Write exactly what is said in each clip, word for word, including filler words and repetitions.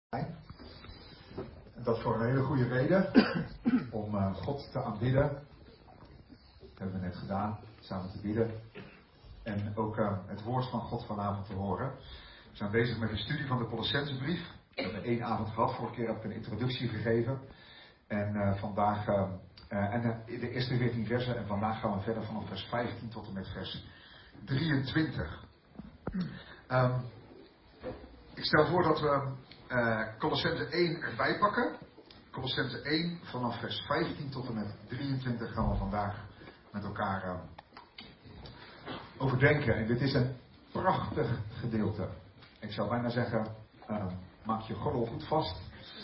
En dat voor een hele goede reden, om uh, God te aanbidden. Dat hebben we net gedaan, samen te bidden. En ook uh, het woord van God vanavond te horen. We zijn bezig met de studie van de Colossensebrief. We hebben één avond gehad, vorige keer heb ik een introductie gegeven. En uh, vandaag, uh, uh, en uh, de eerste veertien versen, en vandaag gaan we verder vanaf vers vijftien tot en met vers drieëntwintig. Um, ik stel voor dat we uh, Colossense één erbij pakken. Colossense één vanaf vers vijftien tot en met drieëntwintig gaan we vandaag met elkaar uh, overdenken. En dit is een prachtig gedeelte. Ik zou bijna zeggen, uh, maak je gordel goed vast.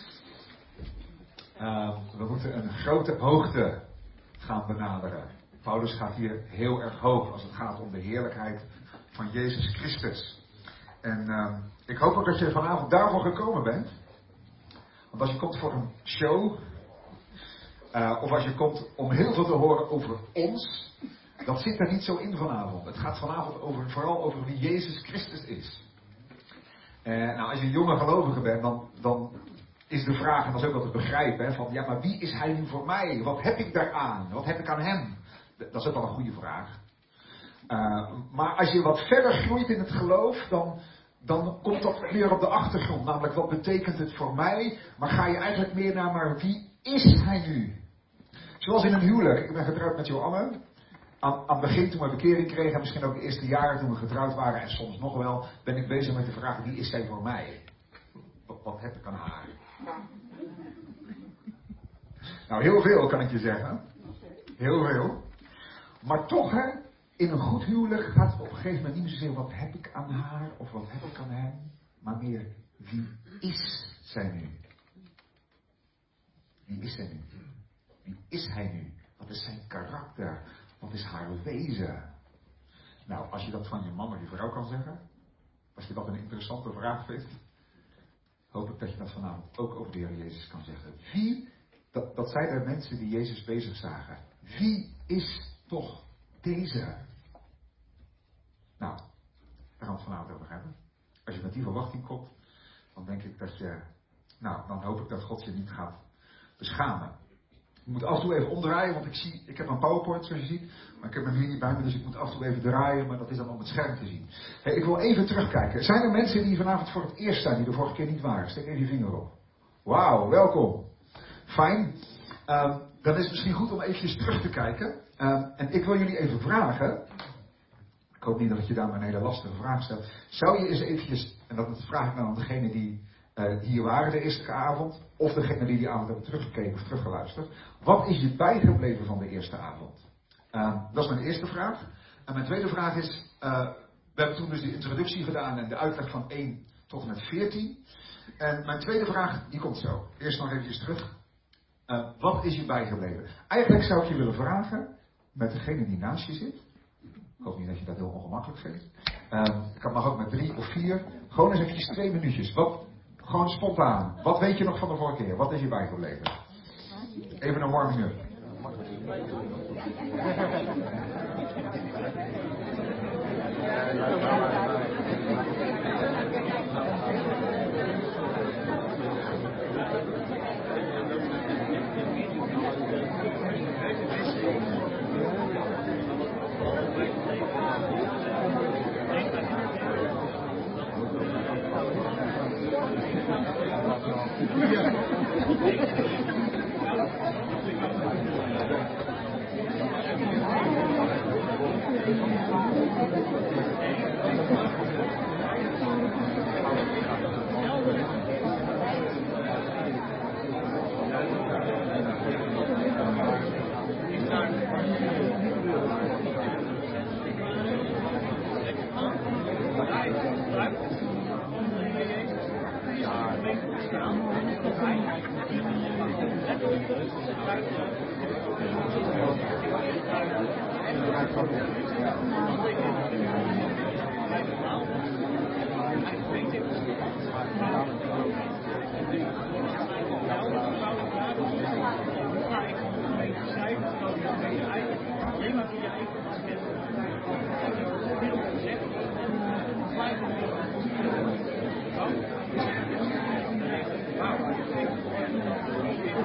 Uh, we moeten een grote hoogte gaan benaderen. Paulus gaat hier heel erg hoog als het gaat om de heerlijkheid van Jezus Christus. En uh, ik hoop ook dat je vanavond daarvoor gekomen bent. Want als je komt voor een show, uh, of als je komt om heel veel te horen over ons, dat zit er niet zo in vanavond. Het gaat vanavond over, vooral over wie Jezus Christus is. Uh, nou, als je een jonge gelovige bent, dan, dan is de vraag, en dat is ook wel te begrijpen, hè, van ja, maar wie is hij nu voor mij? Wat heb ik daaraan? Wat heb ik aan hem? Dat is ook wel een goede vraag. Uh, maar als je wat verder groeit in het geloof, dan, dan komt dat meer op de achtergrond. Namelijk, wat betekent het voor mij? Maar ga je eigenlijk meer naar, maar wie is hij nu? Zoals in een huwelijk. Ik ben getrouwd met Joanne. Aan, aan het begin, toen we bekering kregen, en misschien ook de eerste jaren toen we getrouwd waren, en soms nog wel, ben ik bezig met de vraag, wie is zij voor mij? Wat, wat heb ik aan haar? Nou, heel veel kan ik je zeggen. Heel veel. Maar toch, hè, in een goed huwelijk gaat het op een gegeven moment niet meer zozeer wat heb ik aan haar of wat heb ik aan hem, maar meer wie is zij nu? Wie is zij nu? Wie is hij nu? Wat is zijn karakter? Wat is haar wezen? Nou, als je dat van je man of je vrouw kan zeggen, als je dat een interessante vraag vindt, hoop ik dat je dat vanavond ook over de Heer Jezus kan zeggen. Wie, dat, dat zijn de mensen die Jezus bezig zagen. Wie is toch deze? Nou, daar gaan we het vanavond over hebben. Als je met die verwachting komt, dan denk ik dat je, nou, dan hoop ik dat God je niet gaat beschamen. Ik moet af en toe even omdraaien, want ik zie, ik heb een PowerPoint zoals je ziet, maar ik heb mijn niet bij me, dus ik moet af en toe even draaien, maar dat is dan op het scherm te zien. Hey, ik wil even terugkijken. Zijn er mensen die vanavond voor het eerst zijn, die de vorige keer niet waren? Steek even je vinger op. Wauw, welkom. Fijn. Um, dan is het misschien goed om eventjes terug te kijken. Um, en ik wil jullie even vragen, ik hoop niet dat je daar maar een hele lastige vraag stelt. Zou je eens eventjes, en dat vraag ik nou aan degene die uh, hier waren de eerste avond, of degene die die avond hebben teruggekeken of teruggeluisterd. Wat is je bijgebleven van de eerste avond? Um, dat is mijn eerste vraag. En mijn tweede vraag is, uh, we hebben toen dus de introductie gedaan en de uitleg van één tot en met veertien. En mijn tweede vraag, die komt zo. Eerst nog eventjes terug. Uh, wat is je bijgebleven? Eigenlijk zou ik je willen vragen, met degene die naast je zit. Ik hoop niet dat je dat heel ongemakkelijk vindt. Um, het mag ook met drie of vier. Gewoon eens eventjes twee minuutjes. Wat, gewoon spontaan. Wat weet je nog van de vorige keer? Wat is je bijgebleven? Even een warming up.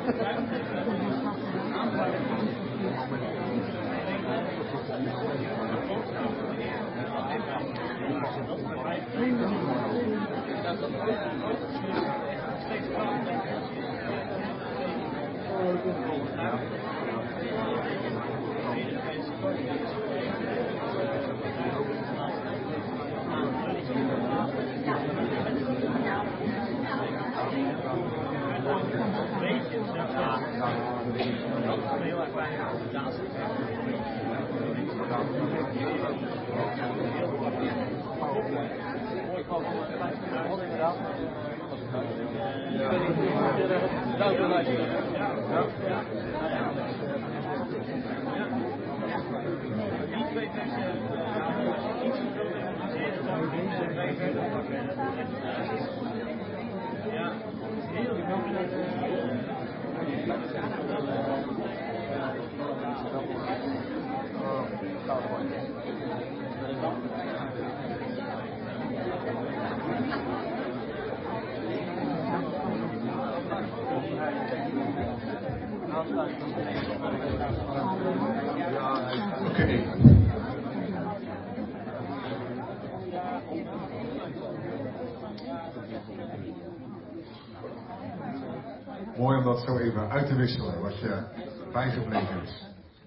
Mooi om dat zo even uit te wisselen, wat je bijgebleven is.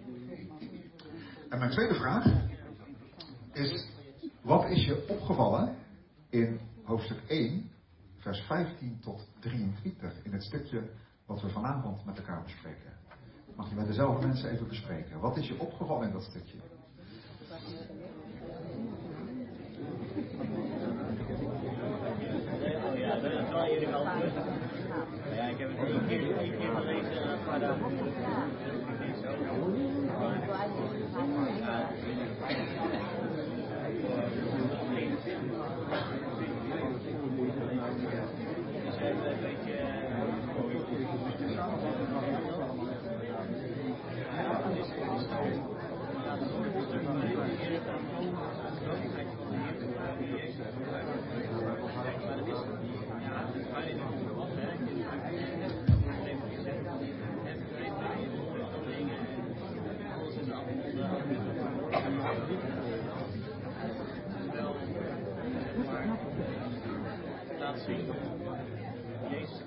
En mijn tweede vraag is, wat is je opgevallen in hoofdstuk één, vers vijftien tot drieëntwintig, in het stukje wat we vanavond met elkaar bespreken? Mag je met dezelfde mensen even bespreken. Wat is je opgevallen in dat stukje? Ja, dat kan jullie al terug. Ja, ik heb het één keer, één keer gelezen, maar dan niet zo. Dus even een beetje. Laat zien dat Jezus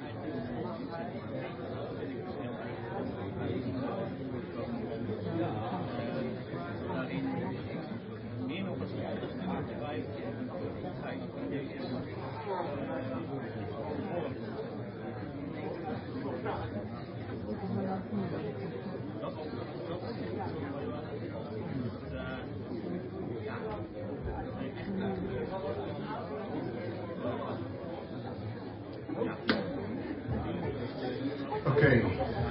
daarin meer nog als een bij de godheid van Jezus. Oké.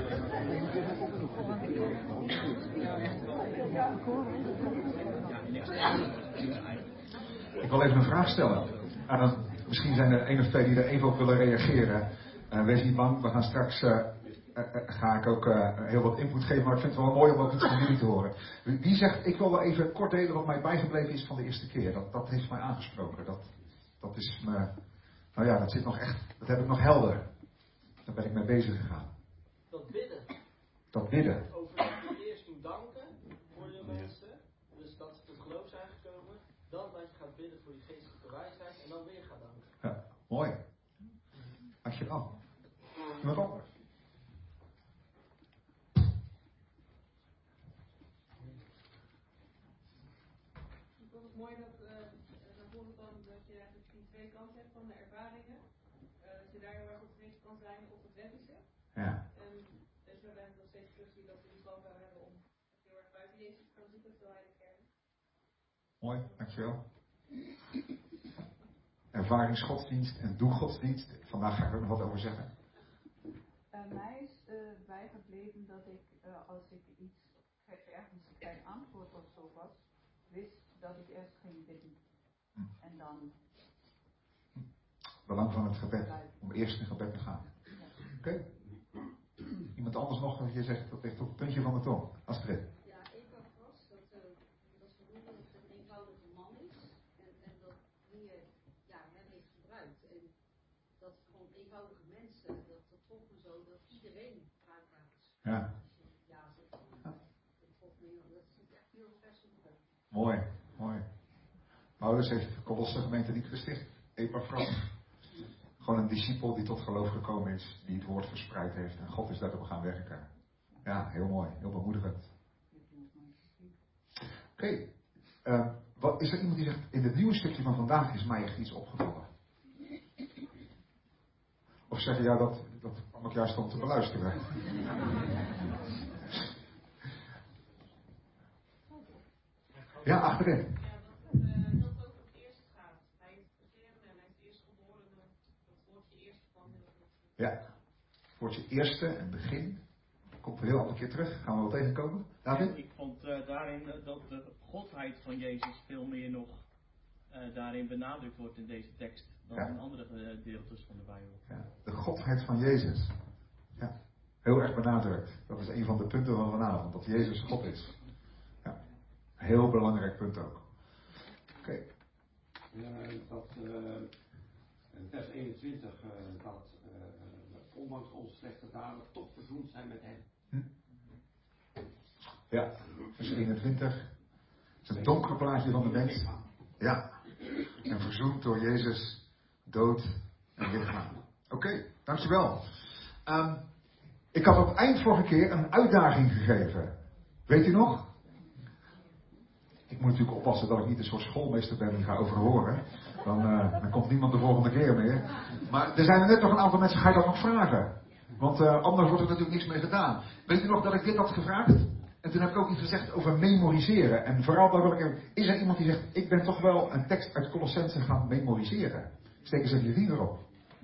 Ik wil even een vraag stellen. En dan, misschien zijn er één of twee die er even op willen reageren. Uh, wees niet bang, we gaan straks, uh, uh, uh, ga ik ook uh, heel wat input geven, maar ik vind het wel mooi om ook iets van jullie te horen. Wie zegt, ik wil wel even kort delen wat mij bijgebleven is van de eerste keer. Dat, dat heeft mij aangesproken. Dat, dat is me, nou ja, dat zit nog echt, dat heb ik nog helder. Daar ben ik mee bezig gegaan. Dat bidden. Dat bidden. Over dat je eerst moet danken voor de mensen. Dus dat ze tot geloof zijn gekomen. Dan dat je gaat bidden voor die geestelijke wijsheid. En dan weer gaat danken. Ja, mooi. Dankjewel. Iemand anders? Ik vond het mooi dat, uh, dan vond het dan dat je eigenlijk die twee kanten hebt van de ervaringen. Uh, dat je daar heel erg op gericht kan zijn op het wettische. Ja. En dus we hebben nog steeds terug dat we die slag hebben om heel erg buiten Jezus te gaan zoeken, terwijl hij de kern. Mooi, dankjewel. Ervaringsgodsdienst en doelgodsdienst. Vandaag ga ik er nog wat over zeggen. Uh, mij is uh, bijgebleven dat ik, uh, als ik iets ergens geen antwoord of zo was, wist dat ik eerst ging bidden. Hm. En dan. Hm. Belang van het gebed. Om eerst in gebed te gaan. Ja. Oké. Okay. Iemand anders nog? Je zegt dat ligt op het puntje van de tong. Astrid. Ja, ik had vast dat, uh, dat vermoeden dat het een eenvoudige man is. En, en dat hier ja, hem heeft gebruikt. En dat gewoon eenvoudige mensen, dat, dat trok me zo, dat iedereen vaak Ja. Ja, dat valt me heel- dat zit echt heel vers in de. Mooi, mooi. Paulus heeft de Kolosse gemeente niet gesticht. Epaphras. Gewoon een discipel die tot geloof gekomen is, die het woord verspreid heeft en God is daarop gaan werken. Ja, heel mooi, heel bemoedigend. Oké, okay. uh, wat is er iemand die zegt, in het nieuwe stukje van vandaag is mij echt iets opgevallen? Of zeggen, ja, dat, dat kwam ik juist om te beluisteren. Ja, achterin. Ja, het woordje eerste en begin. Komt een heel andere keer terug. Gaan we wel tegenkomen. David? En ik vond uh, daarin uh, dat de godheid van Jezus veel meer nog uh, daarin benadrukt wordt in deze tekst dan ja. in andere uh, deeltjes van de Bijbel. Ja, de godheid van Jezus. Ja, heel erg benadrukt. Dat is een van de punten van vanavond. Dat Jezus God is. Ja, heel belangrijk punt ook. Oké. Okay. Uh, dat uh, vers eenentwintig, uh, dat uh, ondanks onze slechte daden toch verzoend zijn met hem. Hm? Ja, vers eenentwintig. Het is een donker plaatje van de mens. Ja. En verzoend door Jezus dood en lichaam. Oké, okay, dankjewel. Um, ik had op het eind vorige keer een uitdaging gegeven. Weet u nog? Ik moet natuurlijk oppassen dat ik niet een soort schoolmeester ben die ga overhoren. Dan, uh, dan komt niemand de volgende keer meer. Maar er zijn er net nog een aantal mensen, ga je dat nog vragen? Want uh, anders wordt er natuurlijk niks mee gedaan. Weet u nog dat ik dit had gevraagd? En toen heb ik ook iets gezegd over memoriseren. En vooral daar wil ik even, is er iemand die zegt, ik ben toch wel een tekst uit Colossense gaan memoriseren? Steek eens even je vinger op.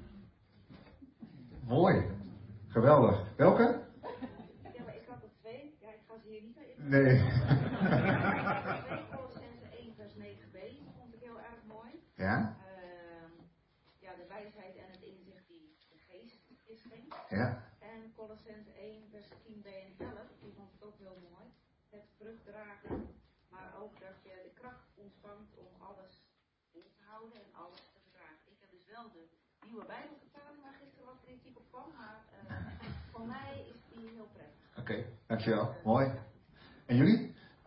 Mooi. Geweldig. Welke? Ja, maar ik had er twee. Ja, ik ga ze hier niet naar in. Nee. Colossense één vers negen b vond ik heel erg mooi. Ja? Uh, ja, de wijsheid en het inzicht die de geest is schenkt. Ja. En Colossense één vers tien b en elf, die vond ik ook heel mooi. Het vruchtdragen, maar ook dat je de kracht ontvangt om alles in te houden en alles te verdragen. Ik heb dus wel de nieuwe Bijbelvertaling waar gisteren wat kritiek op kwam, maar uh, voor mij is die heel prettig. Oké, okay, dankjewel. Mooi. En jullie?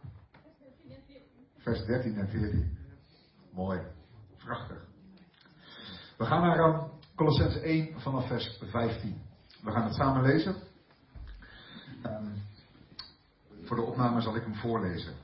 Vers dertien en veertien. Mooi. Prachtig. We gaan naar um, Colossense één vanaf vers vijftien. We gaan het samen lezen. Um, voor de opname zal ik hem voorlezen.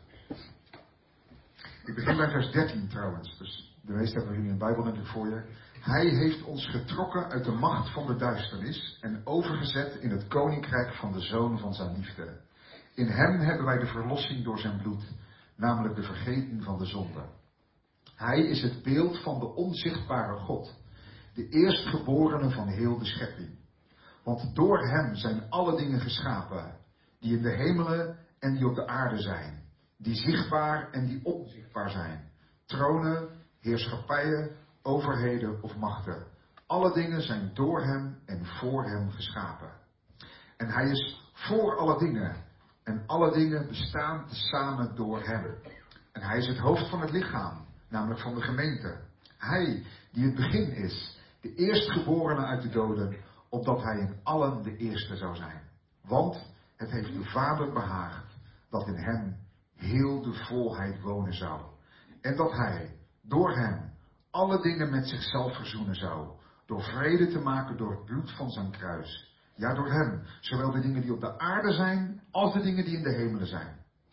Ik begin bij vers dertien trouwens. Dus de meeste hebben jullie een Bijbel natuurlijk voor je. Hij heeft ons getrokken uit de macht van de duisternis en overgezet in het koninkrijk van de Zoon van zijn liefde. In hem hebben wij de verlossing door zijn bloed, namelijk de vergeving van de zonde. Hij is het beeld van de onzichtbare God, de eerstgeborene van heel de schepping. Want door hem zijn alle dingen geschapen, die in de hemelen en die op de aarde zijn, die zichtbaar en die onzichtbaar zijn, tronen, heerschappijen, overheden of machten. Alle dingen zijn door hem en voor hem geschapen. En hij is voor alle dingen. En alle dingen bestaan tezamen door hem. En hij is het hoofd van het lichaam, namelijk van de gemeente. Hij die het begin is, de eerstgeborene uit de doden, opdat hij in allen de eerste zou zijn. Want het heeft de Vader behaagd dat in hem heel de volheid wonen zou. En dat hij door hem alle dingen met zichzelf verzoenen zou, door vrede te maken door het bloed van zijn kruis. Ja, door hem, zowel de dingen die op de aarde zijn, als de dingen die in de hemelen zijn.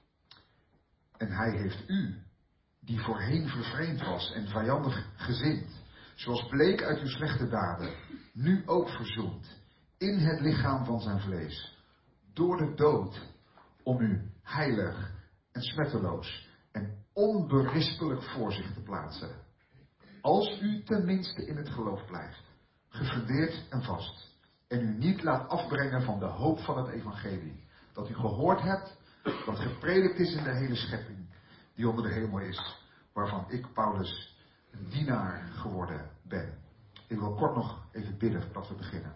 En hij heeft u, die voorheen vervreemd was en vijandig gezind, zoals bleek uit uw slechte daden, nu ook verzoend, in het lichaam van zijn vlees, door de dood, om u heilig en smetteloos en onberispelijk voor zich te plaatsen. Als u tenminste in het geloof blijft, gefundeerd en vast, en u niet laat afbrengen van de hoop van het evangelie, dat u gehoord hebt, dat gepredikt is in de hele schepping, die onder de hemel is, waarvan ik, Paulus, een dienaar geworden ben. Ik wil kort nog even bidden voordat we beginnen.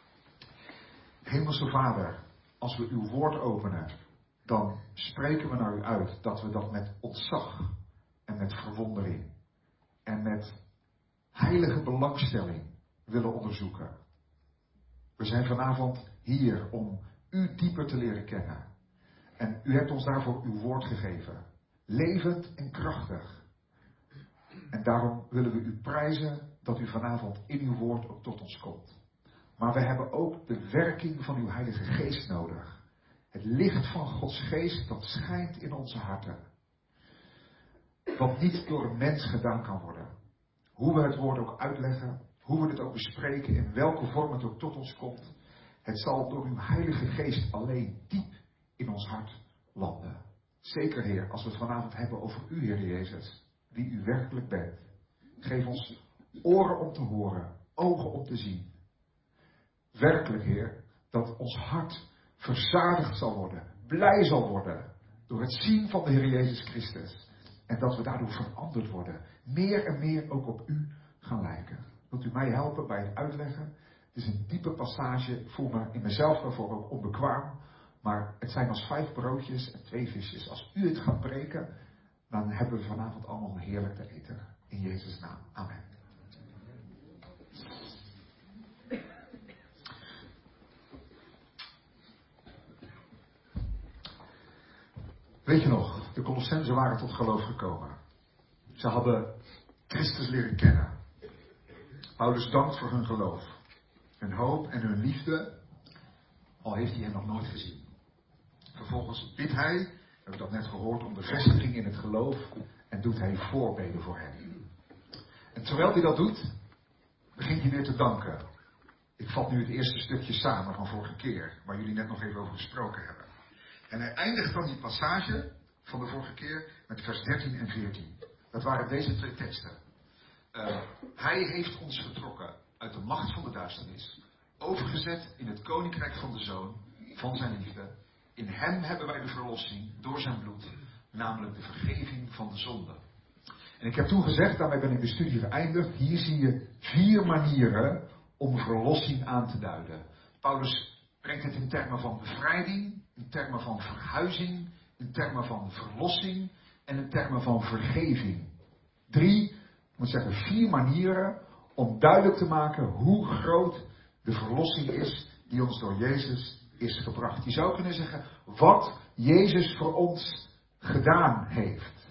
Hemelse Vader, als we uw woord openen, dan spreken we naar u uit dat we dat met ontzag en met verwondering en met heilige belangstelling willen onderzoeken. We zijn vanavond hier om u dieper te leren kennen. En u hebt ons daarvoor uw woord gegeven. Levend en krachtig. En daarom willen we u prijzen dat u vanavond in uw woord ook tot ons komt. Maar we hebben ook de werking van uw Heilige Geest nodig. Het licht van Gods Geest dat schijnt in onze harten. Wat niet door een mens gedaan kan worden. Hoe we het woord ook uitleggen, hoe we het ook bespreken, in welke vorm het ook tot ons komt. Het zal door uw Heilige Geest alleen diep in ons hart landen. Zeker, Heer, als we het vanavond hebben over u, Heer Jezus, wie u werkelijk bent. Geef ons oren om te horen, ogen om te zien. Werkelijk, Heer, dat ons hart verzadigd zal worden, blij zal worden door het zien van de Heer Jezus Christus. En dat we daardoor veranderd worden. Meer en meer ook op u gaan lijken. Wilt u mij helpen bij het uitleggen? Het is een diepe passage. Ik voel me in mezelf daarvoor ook onbekwaam. Maar het zijn als vijf broodjes en twee visjes. Als u het gaat preken, dan hebben we vanavond allemaal heerlijk te eten. In Jezus' naam. Amen. Weet je nog, de Colossenzen waren tot geloof gekomen. Ze hadden Christus leren kennen. Paulus dankt voor hun geloof. Hun hoop en hun liefde, al heeft hij hen nog nooit gezien. Vervolgens bidt hij, we hebben dat net gehoord, om bevestiging in het geloof en doet hij voorbeden voor hen. En terwijl hij dat doet, begint hij weer te danken. Ik vat nu het eerste stukje samen van vorige keer, waar jullie net nog even over gesproken hebben. En hij eindigt dan die passage van de vorige keer met vers dertien en veertien. Dat waren deze twee teksten. Uh, hij heeft ons vertrokken uit de macht van de duisternis, overgezet in het koninkrijk van de Zoon, van zijn liefde. In hem hebben wij de verlossing door zijn bloed, namelijk de vergeving van de zonde. En ik heb toen gezegd, daarmee ben ik de studie geëindigd, hier zie je vier manieren om verlossing aan te duiden. Paulus brengt het in termen van bevrijding, in termen van verhuizing, in termen van verlossing en in termen van vergeving. Drie, ik moet zeggen vier manieren om duidelijk te maken hoe groot de verlossing is die ons door Jezus is gebracht. Je zou kunnen zeggen wat Jezus voor ons gedaan heeft.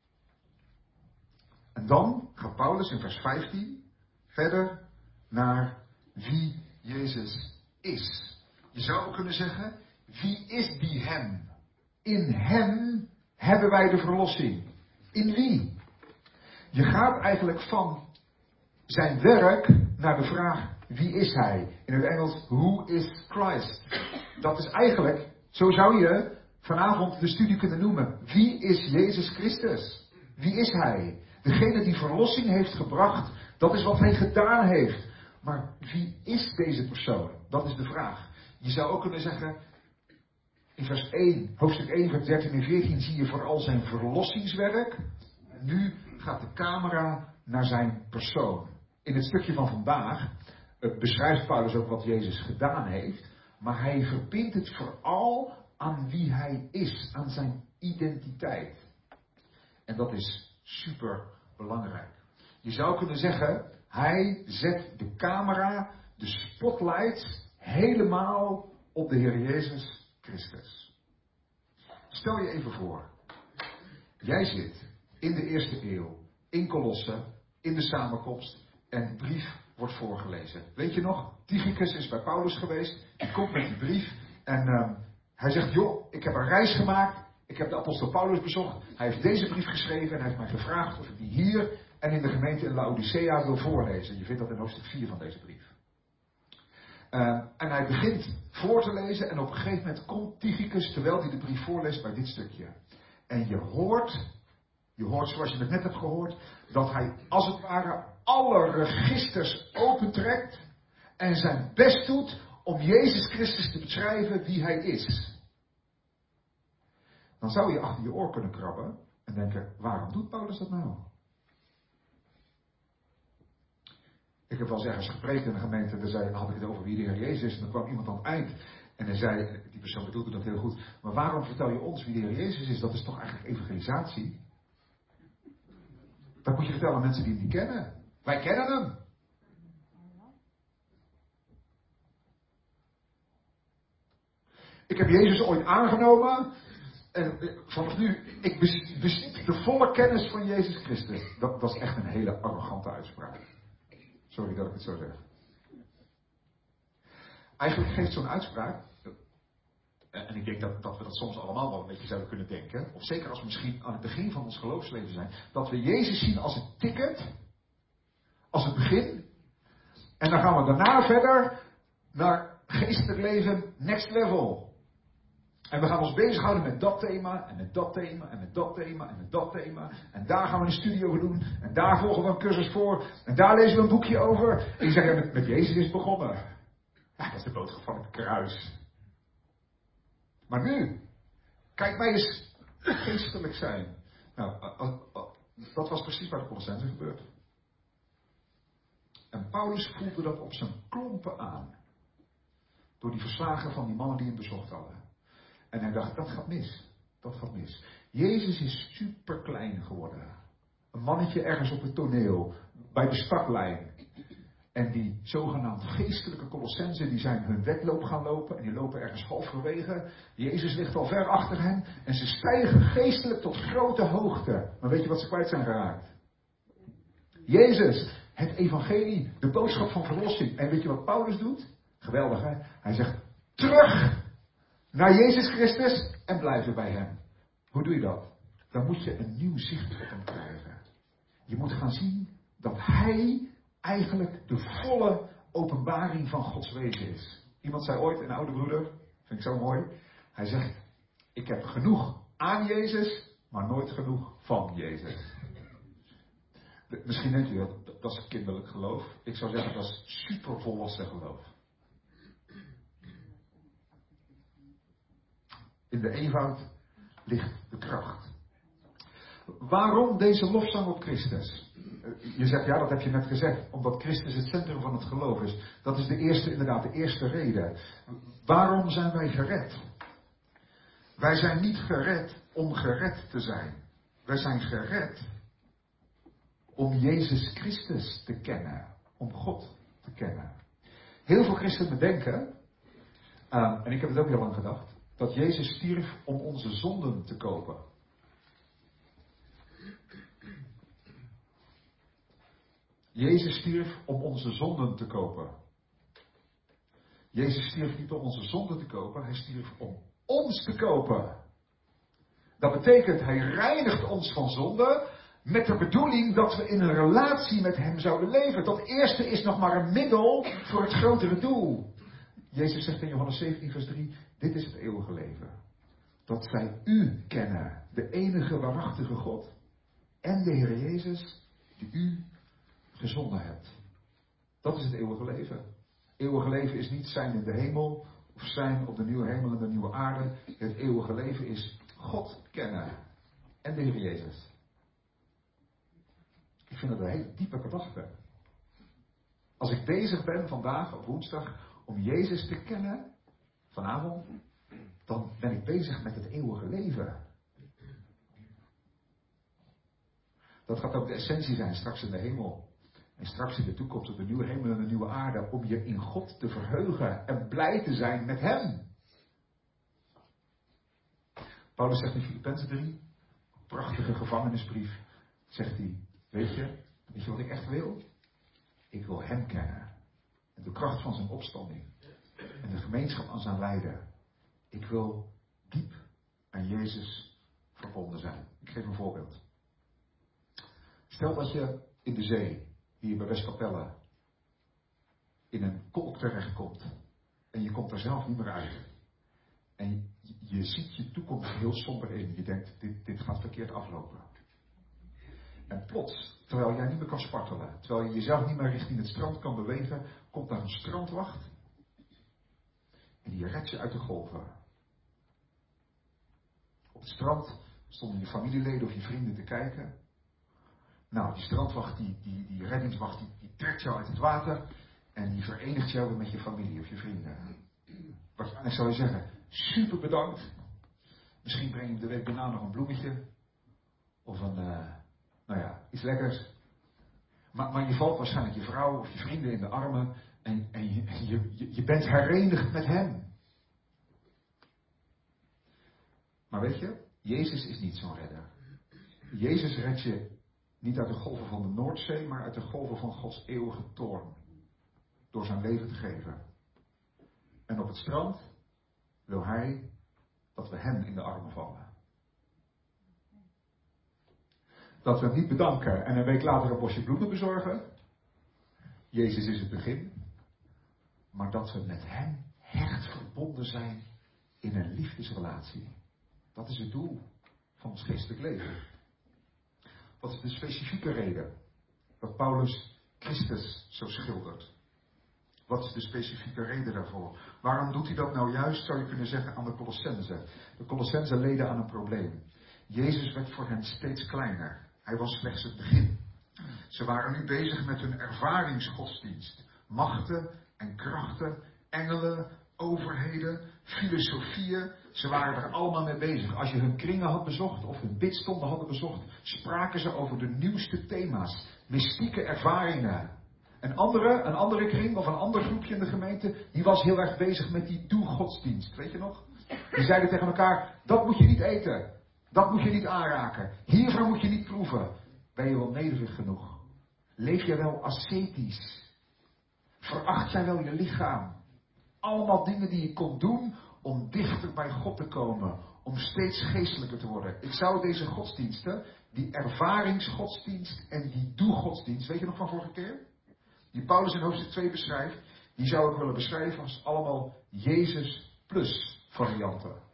En dan gaat Paulus in vers vijftien verder naar wie Jezus is. Je zou ook kunnen zeggen, wie is die hem? In hem hebben wij de verlossing. In wie? Je gaat eigenlijk van zijn werk naar de vraag, wie is hij? In het Engels, who is Christ? Dat is eigenlijk, zo zou je vanavond de studie kunnen noemen. Wie is Jezus Christus? Wie is hij? Degene die verlossing heeft gebracht, dat is wat hij gedaan heeft. Maar wie is deze persoon? Dat is de vraag. Je zou ook kunnen zeggen, in vers één, hoofdstuk één, vers dertien en veertien zie je vooral zijn verlossingswerk. Nu gaat de camera naar zijn persoon. In het stukje van vandaag uh, beschrijft Paulus ook wat Jezus gedaan heeft. Maar hij verbindt het vooral aan wie hij is, aan zijn identiteit. En dat is super belangrijk. Je zou kunnen zeggen, hij zet de camera, de spotlight, helemaal op de Heer Jezus Christus. Stel je even voor, jij zit in de eerste eeuw, in Colosse, in de samenkomst en de brief wordt voorgelezen. Weet je nog, Tychicus is bij Paulus geweest, die komt met die brief en uh, hij zegt, joh, ik heb een reis gemaakt, ik heb de apostel Paulus bezocht, hij heeft deze brief geschreven en hij heeft mij gevraagd of ik die hier en in de gemeente in Laodicea wil voorlezen. Je vindt dat in hoofdstuk vier van deze brief. Uh, en hij begint voor te lezen en op een gegeven moment komt Tychicus, terwijl hij de brief voorleest, bij dit stukje. En je hoort, je hoort zoals je het net hebt gehoord, dat hij als het ware alle registers opentrekt en zijn best doet om Jezus Christus te beschrijven wie hij is. Dan zou je achter je oor kunnen krabben en denken, waarom doet Paulus dat nou? Ik heb wel eens ergens gepreekt in een gemeente, daar zei, had ik het over wie de Heer Jezus is. En dan kwam iemand aan het eind en hij zei, die persoon bedoelde dat heel goed, maar waarom vertel je ons wie de Heer Jezus is? Dat is toch eigenlijk evangelisatie? Dat moet je vertellen aan mensen die hem niet kennen. Wij kennen hem. Ik heb Jezus ooit aangenomen. En vanaf nu, ik bezit de volle kennis van Jezus Christus. Dat, dat is echt een hele arrogante uitspraak. Sorry dat ik het zo zeg. Eigenlijk geeft zo'n uitspraak, en ik denk dat, dat we dat soms allemaal wel een beetje zouden kunnen denken, of zeker als we misschien aan het begin van ons geloofsleven zijn, dat we Jezus zien als het ticket, als het begin, en dan gaan we daarna verder naar geestelijk leven next level. En we gaan ons bezighouden met dat thema, en met dat thema, en met dat thema, en met dat thema. En daar gaan we een studie over doen. En daar volgen we een cursus voor. En daar lezen we een boekje over. En je zegt, ja, met, met Jezus is het begonnen. Ja, dat is de boodschap van het kruis. Maar nu, kijk mij eens geestelijk zijn. Nou, dat was precies waar de Colossenzen gebeurt. En Paulus voelde dat op zijn klompen aan. Door die verslagen van die mannen die hem bezocht hadden. En hij dacht, dat gaat mis. Dat gaat mis. Jezus is super klein geworden. Een mannetje ergens op het toneel. Bij de startlijn. En die zogenaamd geestelijke Colossenzen, die zijn hun wedloop gaan lopen. En die lopen ergens halverwege. Jezus ligt al ver achter hen. En ze stijgen geestelijk tot grote hoogte. Maar weet je wat ze kwijt zijn geraakt? Jezus, het evangelie, de boodschap van verlossing. En weet je wat Paulus doet? Geweldig, hè? Hij zegt, terug naar Jezus Christus en blijven bij hem. Hoe doe je dat? Dan moet je een nieuw zicht op hem krijgen. Je moet gaan zien dat hij eigenlijk de volle openbaring van Gods wezen is. Iemand zei ooit, een oude broeder, vind ik zo mooi. Hij zegt, ik heb genoeg aan Jezus, maar nooit genoeg van Jezus. Misschien denkt u dat, dat is kinderlijk geloof. Ik zou zeggen, dat is super volwassen geloof. In de eenvoud ligt de kracht. Waarom deze lofzang op Christus? Je zegt, ja, dat heb je net gezegd. Omdat Christus het centrum van het geloof is. Dat is de eerste, inderdaad, de eerste reden. Waarom zijn wij gered? Wij zijn niet gered om gered te zijn. Wij zijn gered om Jezus Christus te kennen. Om God te kennen. Heel veel christenen denken, uh, en ik heb het ook heel lang gedacht, dat Jezus stierf om onze zonden te kopen. Jezus stierf om onze zonden te kopen. Jezus stierf niet om onze zonden te kopen, hij stierf om ons te kopen. Dat betekent, hij reinigt ons van zonde met de bedoeling dat we in een relatie met hem zouden leven. Dat eerste is nog maar een middel voor het grotere doel. Jezus zegt in Johannes zeventien vers drie, dit is het eeuwige leven. Dat zij u kennen, de enige waarachtige God. En de Heer Jezus, die u gezonden hebt. Dat is het eeuwige leven. Eeuwige leven is niet zijn in de hemel, of zijn op de nieuwe hemel en de nieuwe aarde. Het eeuwige leven is God kennen. En de Heer Jezus. Ik vind dat een hele diepe gedachte. Als ik bezig ben vandaag op woensdag om Jezus te kennen, vanavond, dan ben ik bezig met het eeuwige leven. Dat gaat ook de essentie zijn straks in de hemel. En straks in de toekomst op de nieuwe hemel en de nieuwe aarde, om je in God te verheugen en blij te zijn met hem. Paulus zegt in Filippenzen drie, een prachtige gevangenisbrief, zegt hij, weet je, weet je wat ik echt wil? Ik wil hem kennen. En de kracht van zijn opstanding. En de gemeenschap aan zijn lijden. Ik wil diep aan Jezus verbonden zijn. Ik geef een voorbeeld. Stel dat je in de zee, hier bij Westkapelle, in een kolk terechtkomt. En je komt er zelf niet meer uit. En je, je ziet je toekomst heel somber in. Je denkt, dit, dit gaat verkeerd aflopen. En plots, terwijl jij niet meer kan spartelen, terwijl je jezelf niet meer richting het strand kan bewegen, komt daar een strandwacht. En die redt je uit de golven. Op het strand stonden je familieleden of je vrienden te kijken. Nou, die strandwacht, die, die, die reddingswacht, die, die trekt jou uit het water. En die verenigt jou weer met je familie of je vrienden. Wat je eigenlijk zou je zeggen, super bedankt. Misschien breng je de week daarna nog een bloemetje. Of een, uh, nou ja, iets lekkers. Maar, maar je valt waarschijnlijk je vrouw of je vrienden in de armen. En, en je, je, je, je bent herenigd met hem. Maar weet je, Jezus is niet zo'n redder. Jezus redt je niet uit de golven van de Noordzee, maar uit de golven van Gods eeuwige toorn. Door zijn leven te geven. En op het strand wil hij dat we hem in de armen vallen. Dat we hem niet bedanken en een week later een bosje bloemen bezorgen. Jezus is het begin. Maar dat we met hem hecht verbonden zijn in een liefdesrelatie. Dat is het doel van ons geestelijk leven. Wat is de specifieke reden dat Paulus Christus zo schildert? Wat is de specifieke reden daarvoor? Waarom doet hij dat nou juist, zou je kunnen zeggen, aan de Colossenzen? De Colossenzen leden aan een probleem. Jezus werd voor hen steeds kleiner. Hij was slechts het begin. Ze waren nu bezig met hun ervaringsgodsdienst. Machten en krachten, engelen, overheden, filosofieën. Ze waren er allemaal mee bezig. Als je hun kringen had bezocht of hun bidstonden hadden bezocht, spraken ze over de nieuwste thema's. Mystieke ervaringen. Een andere, een andere kring of een ander groepje in de gemeente, die was heel erg bezig met die doe-godsdienst. Weet je nog? Die zeiden tegen elkaar, dat moet je niet eten. Dat moet je niet aanraken. Hiervan moet je niet proeven. Ben je wel nederig genoeg? Leef je wel ascetisch? Veracht jij wel je lichaam? Allemaal dingen die je kon doen om dichter bij God te komen. Om steeds geestelijker te worden. Ik zou deze godsdiensten, die ervaringsgodsdienst en die doe-godsdienst, weet je nog van vorige keer? Die Paulus in hoofdstuk twee beschrijft, die zou ik willen beschrijven als allemaal Jezus plus varianten.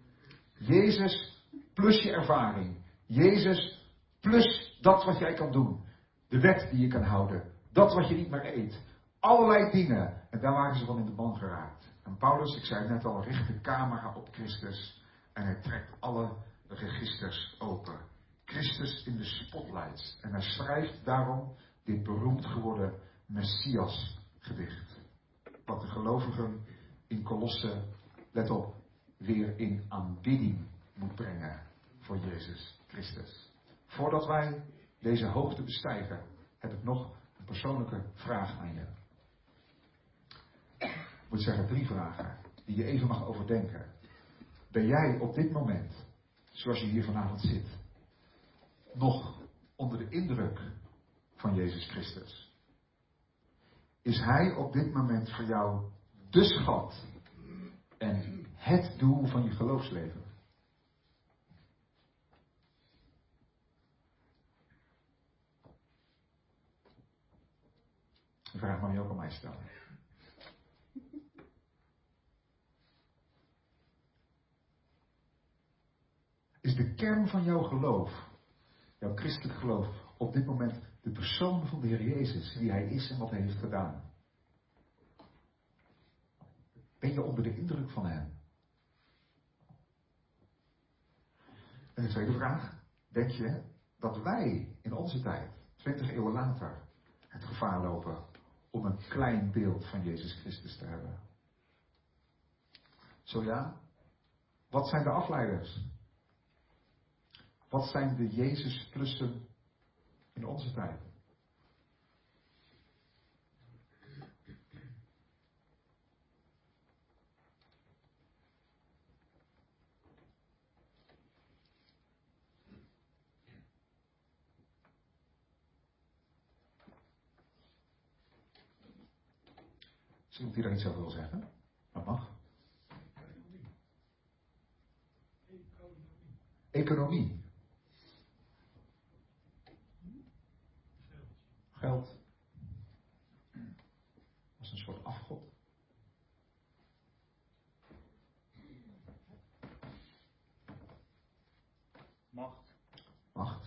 Jezus plus je ervaring. Jezus plus dat wat jij kan doen. De wet die je kan houden. Dat wat je niet meer eet. Allerlei dingen. En daar waren ze van in de ban geraakt. En Paulus, ik zei het net al, richt de camera op Christus. En hij trekt alle registers open. Christus in de spotlights. En hij schrijft daarom dit beroemd geworden Messias gedicht. Wat de gelovigen in Kolosse, let op, weer in aanbidding moet brengen voor Jezus Christus. Voordat wij deze hoogte bestijgen, heb ik nog een persoonlijke vraag aan je. Ik moet zeggen drie vragen, die je even mag overdenken. Ben jij op dit moment, zoals je hier vanavond zit, nog onder de indruk van Jezus Christus? Is Hij op dit moment voor jou de schat en het doel van je geloofsleven? Een vraag mag je ook aan mij stellen. Is de kern van jouw geloof, jouw christelijk geloof, op dit moment de persoon van de Heer Jezus, wie Hij is en wat Hij heeft gedaan? Ben je onder de indruk van Hem? En de tweede vraag, denk je dat wij in onze tijd, twintig eeuwen later, het gevaar lopen om een klein beeld van Jezus Christus te hebben? Zo ja, wat zijn de afleiders? Wat zijn de Jezus-plussen in onze tijd? Is iemand die daar iets over wil zeggen? Dat mag. Economie. Geld. Als een soort afgod. Macht. Macht.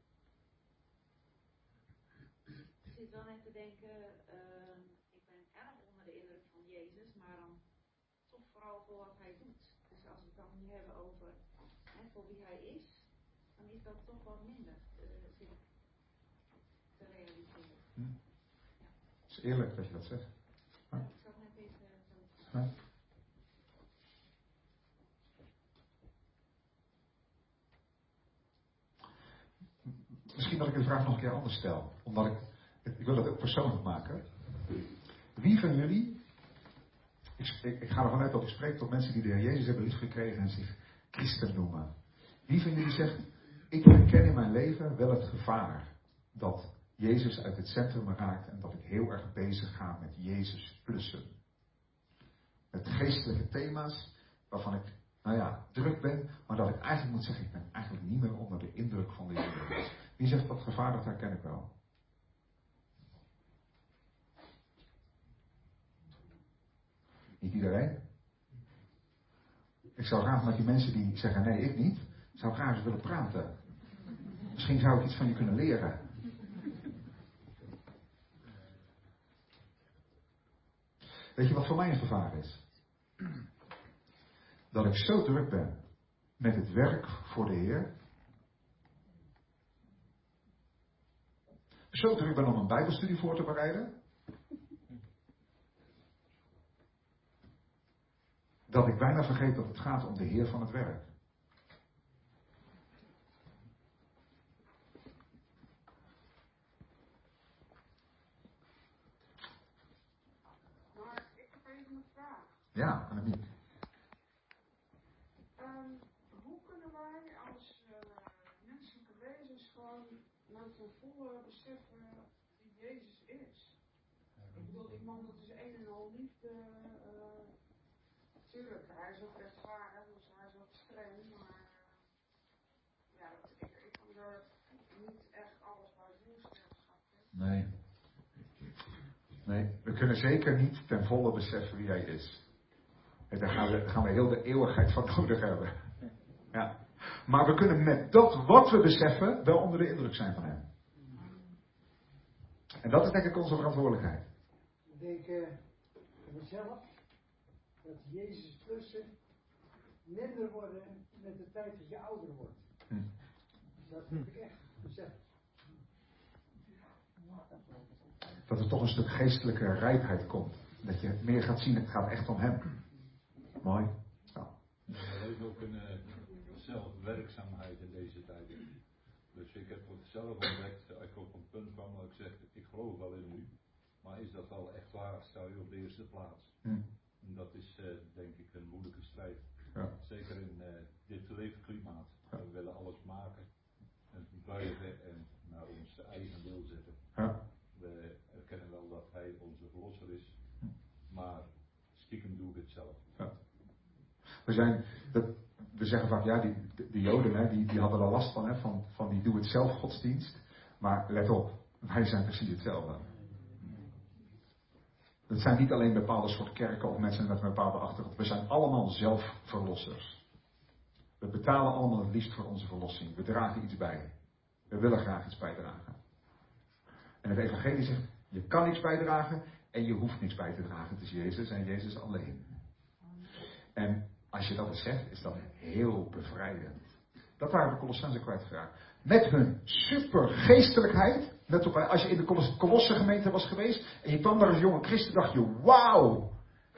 Ik zit wel net te denken, uh, ik ben erg onder de indruk van Jezus, maar dan toch vooral voor wat Hij doet. Dus als we het dan nu hebben over hè, voor wie Hij is, dan is dat toch wat minder uh, zit te realiseren. Hm. Het is eerlijk dat je dat zegt. Ja. Ik zat net even zo. Nee. Misschien dat ik de vraag nog een keer anders stel. Omdat ik, ik wil dat ook persoonlijk maken. Wie van jullie, ik, ik, ik ga ervan uit dat ik spreek tot mensen die de Heer Jezus hebben liefgekregen en zich christen noemen? Wie van jullie zegt, ik herken in mijn leven wel het gevaar dat Jezus uit het centrum raakt en dat ik heel erg bezig ga met Jezus plussen. Met geestelijke thema's waarvan ik, nou ja, druk ben, maar dat ik eigenlijk moet zeggen, ik ben eigenlijk niet meer onder de indruk van de Heer. Wie zegt dat gevaar, dat herken ik wel. Niet iedereen. Ik zou graag met die mensen die zeggen, nee, ik niet, zou graag eens willen praten. Misschien zou ik iets van je kunnen leren. Weet je wat voor mij een gevaar is? Dat ik zo druk ben met het werk voor de Heer. Zo druk ben om een Bijbelstudie voor te bereiden. Dat ik bijna vergeet dat het gaat om de Heer van het werk. Maar ik heb even een vraag. Ja, Annemiek. Um, hoe kunnen wij als uh, menselijke wezens gewoon met een volle beseffen wie Jezus is? Ik bedoel, die man, dat is een en al liefde. Uh, tuurlijk, hij is ook rechtvaardig, dus hij is ook streng, maar uh, ja, dat, ik, ik kan er niet echt alles bij voorstellen. Nee. Nee, we kunnen zeker niet ten volle beseffen wie hij is. En daar gaan we, daar gaan we heel de eeuwigheid van nodig hebben. Ja. Maar we kunnen met dat wat we beseffen wel onder de indruk zijn van hem. En dat is denk ik onze verantwoordelijkheid. Ik denk uh, voor mezelf dat Jezus plussen minder worden met de tijd dat je ouder wordt. Hm. Dat heb ik echt beseft. Dat er toch een stuk geestelijke rijpheid komt. Dat je meer gaat zien, het gaat echt om hem. Mooi. Ja. We leven ook in uh, zelfwerkzaamheid in deze tijd. Dus ik heb het zelf ontdekt, als ik op een punt kwam dat ik zeg, ik geloof wel in u. Maar is dat wel echt waar? Stel je op de eerste plaats. Hm. En dat is uh, denk ik een moeilijke strijd. Ja. Zeker in uh, dit leefklimaat. Ja. We willen alles maken. En buigen en naar ons eigen wil zetten. Ja. We erkennen wel dat hij onze verlosser is. Maar stiekem doe ik het zelf. Ja. We zijn, dat, we zeggen vaak, ja, die, de, de Joden, hè, die, die hadden er last van, hè, van, van die doe-het-zelf godsdienst. Maar let op, wij zijn precies hetzelfde. Het zijn niet alleen bepaalde soort kerken of mensen met een bepaalde achtergrond. We zijn allemaal zelfverlossers. We betalen allemaal het liefst voor onze verlossing. We dragen iets bij. We willen graag iets bijdragen. En het evangelie zegt, je kan niks bijdragen en je hoeft niks bij te dragen. Het is Jezus en Jezus alleen. En als je dat eens zegt, is dat heel bevrijdend. Dat waren de Colossenzen kwijtgeraakt. Met hun supergeestelijkheid. Net op, als je in de Colosse gemeente was geweest en je kwam daar als jonge christen, dacht je, wauw.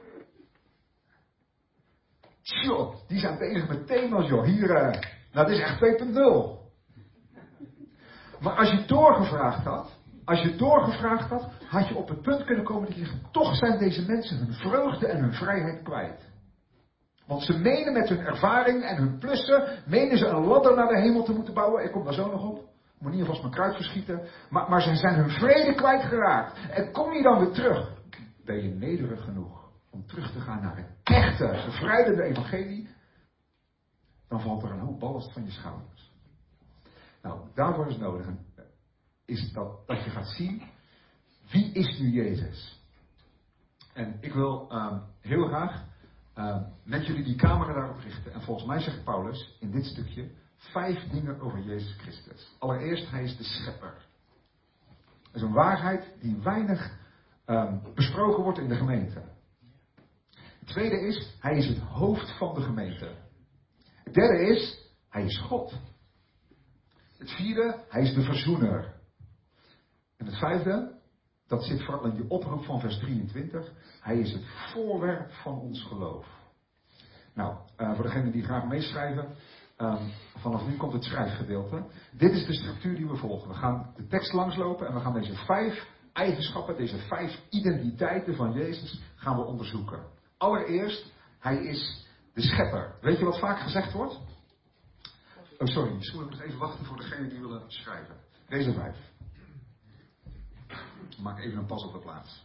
Tjoh, die zijn bezig met thema's, joh. Hier, uh, nou, dit is echt twee punt nul. Maar als je doorgevraagd had, als je doorgevraagd had, had je op het punt kunnen komen dat je zegt, toch zijn deze mensen hun vreugde en hun vrijheid kwijt. Want ze menen met hun ervaring en hun plussen, menen ze een ladder naar de hemel te moeten bouwen. Ik kom daar zo nog op. Ik moet niet alvast mijn kruid verschieten. Maar, maar ze zijn hun vrede kwijtgeraakt. En kom je dan weer terug, ben je nederig genoeg om terug te gaan naar het echte, bevrijdende evangelie. Dan valt er een hoop ballast van je schouders. Nou, daarvoor is nodig. Is dat, dat je gaat zien, wie is nu Jezus? En ik wil um, heel graag uh, met jullie die camera daarop richten. En volgens mij zegt Paulus in dit stukje vijf dingen over Jezus Christus. Allereerst, hij is de schepper. Dat is een waarheid die weinig um, besproken wordt in de gemeente. Het tweede is, hij is het hoofd van de gemeente. Het derde is, hij is God. Het vierde, hij is de verzoener. En het vijfde, dat zit vooral in die oproep van vers drieëntwintig. Hij is het voorwerp van ons geloof. Nou, uh, voor degenen die graag meeschrijven. Um, vanaf nu komt het schrijfgedeelte. Dit is de structuur die we volgen. We gaan de tekst langslopen en we gaan deze vijf eigenschappen, deze vijf identiteiten van Jezus gaan we onderzoeken. Allereerst, hij is de schepper. Weet je wat vaak gezegd wordt? Oh, sorry. Misschien moet ik nog even wachten voor degene die willen schrijven. Deze vijf. Maak even een pas op de plaats.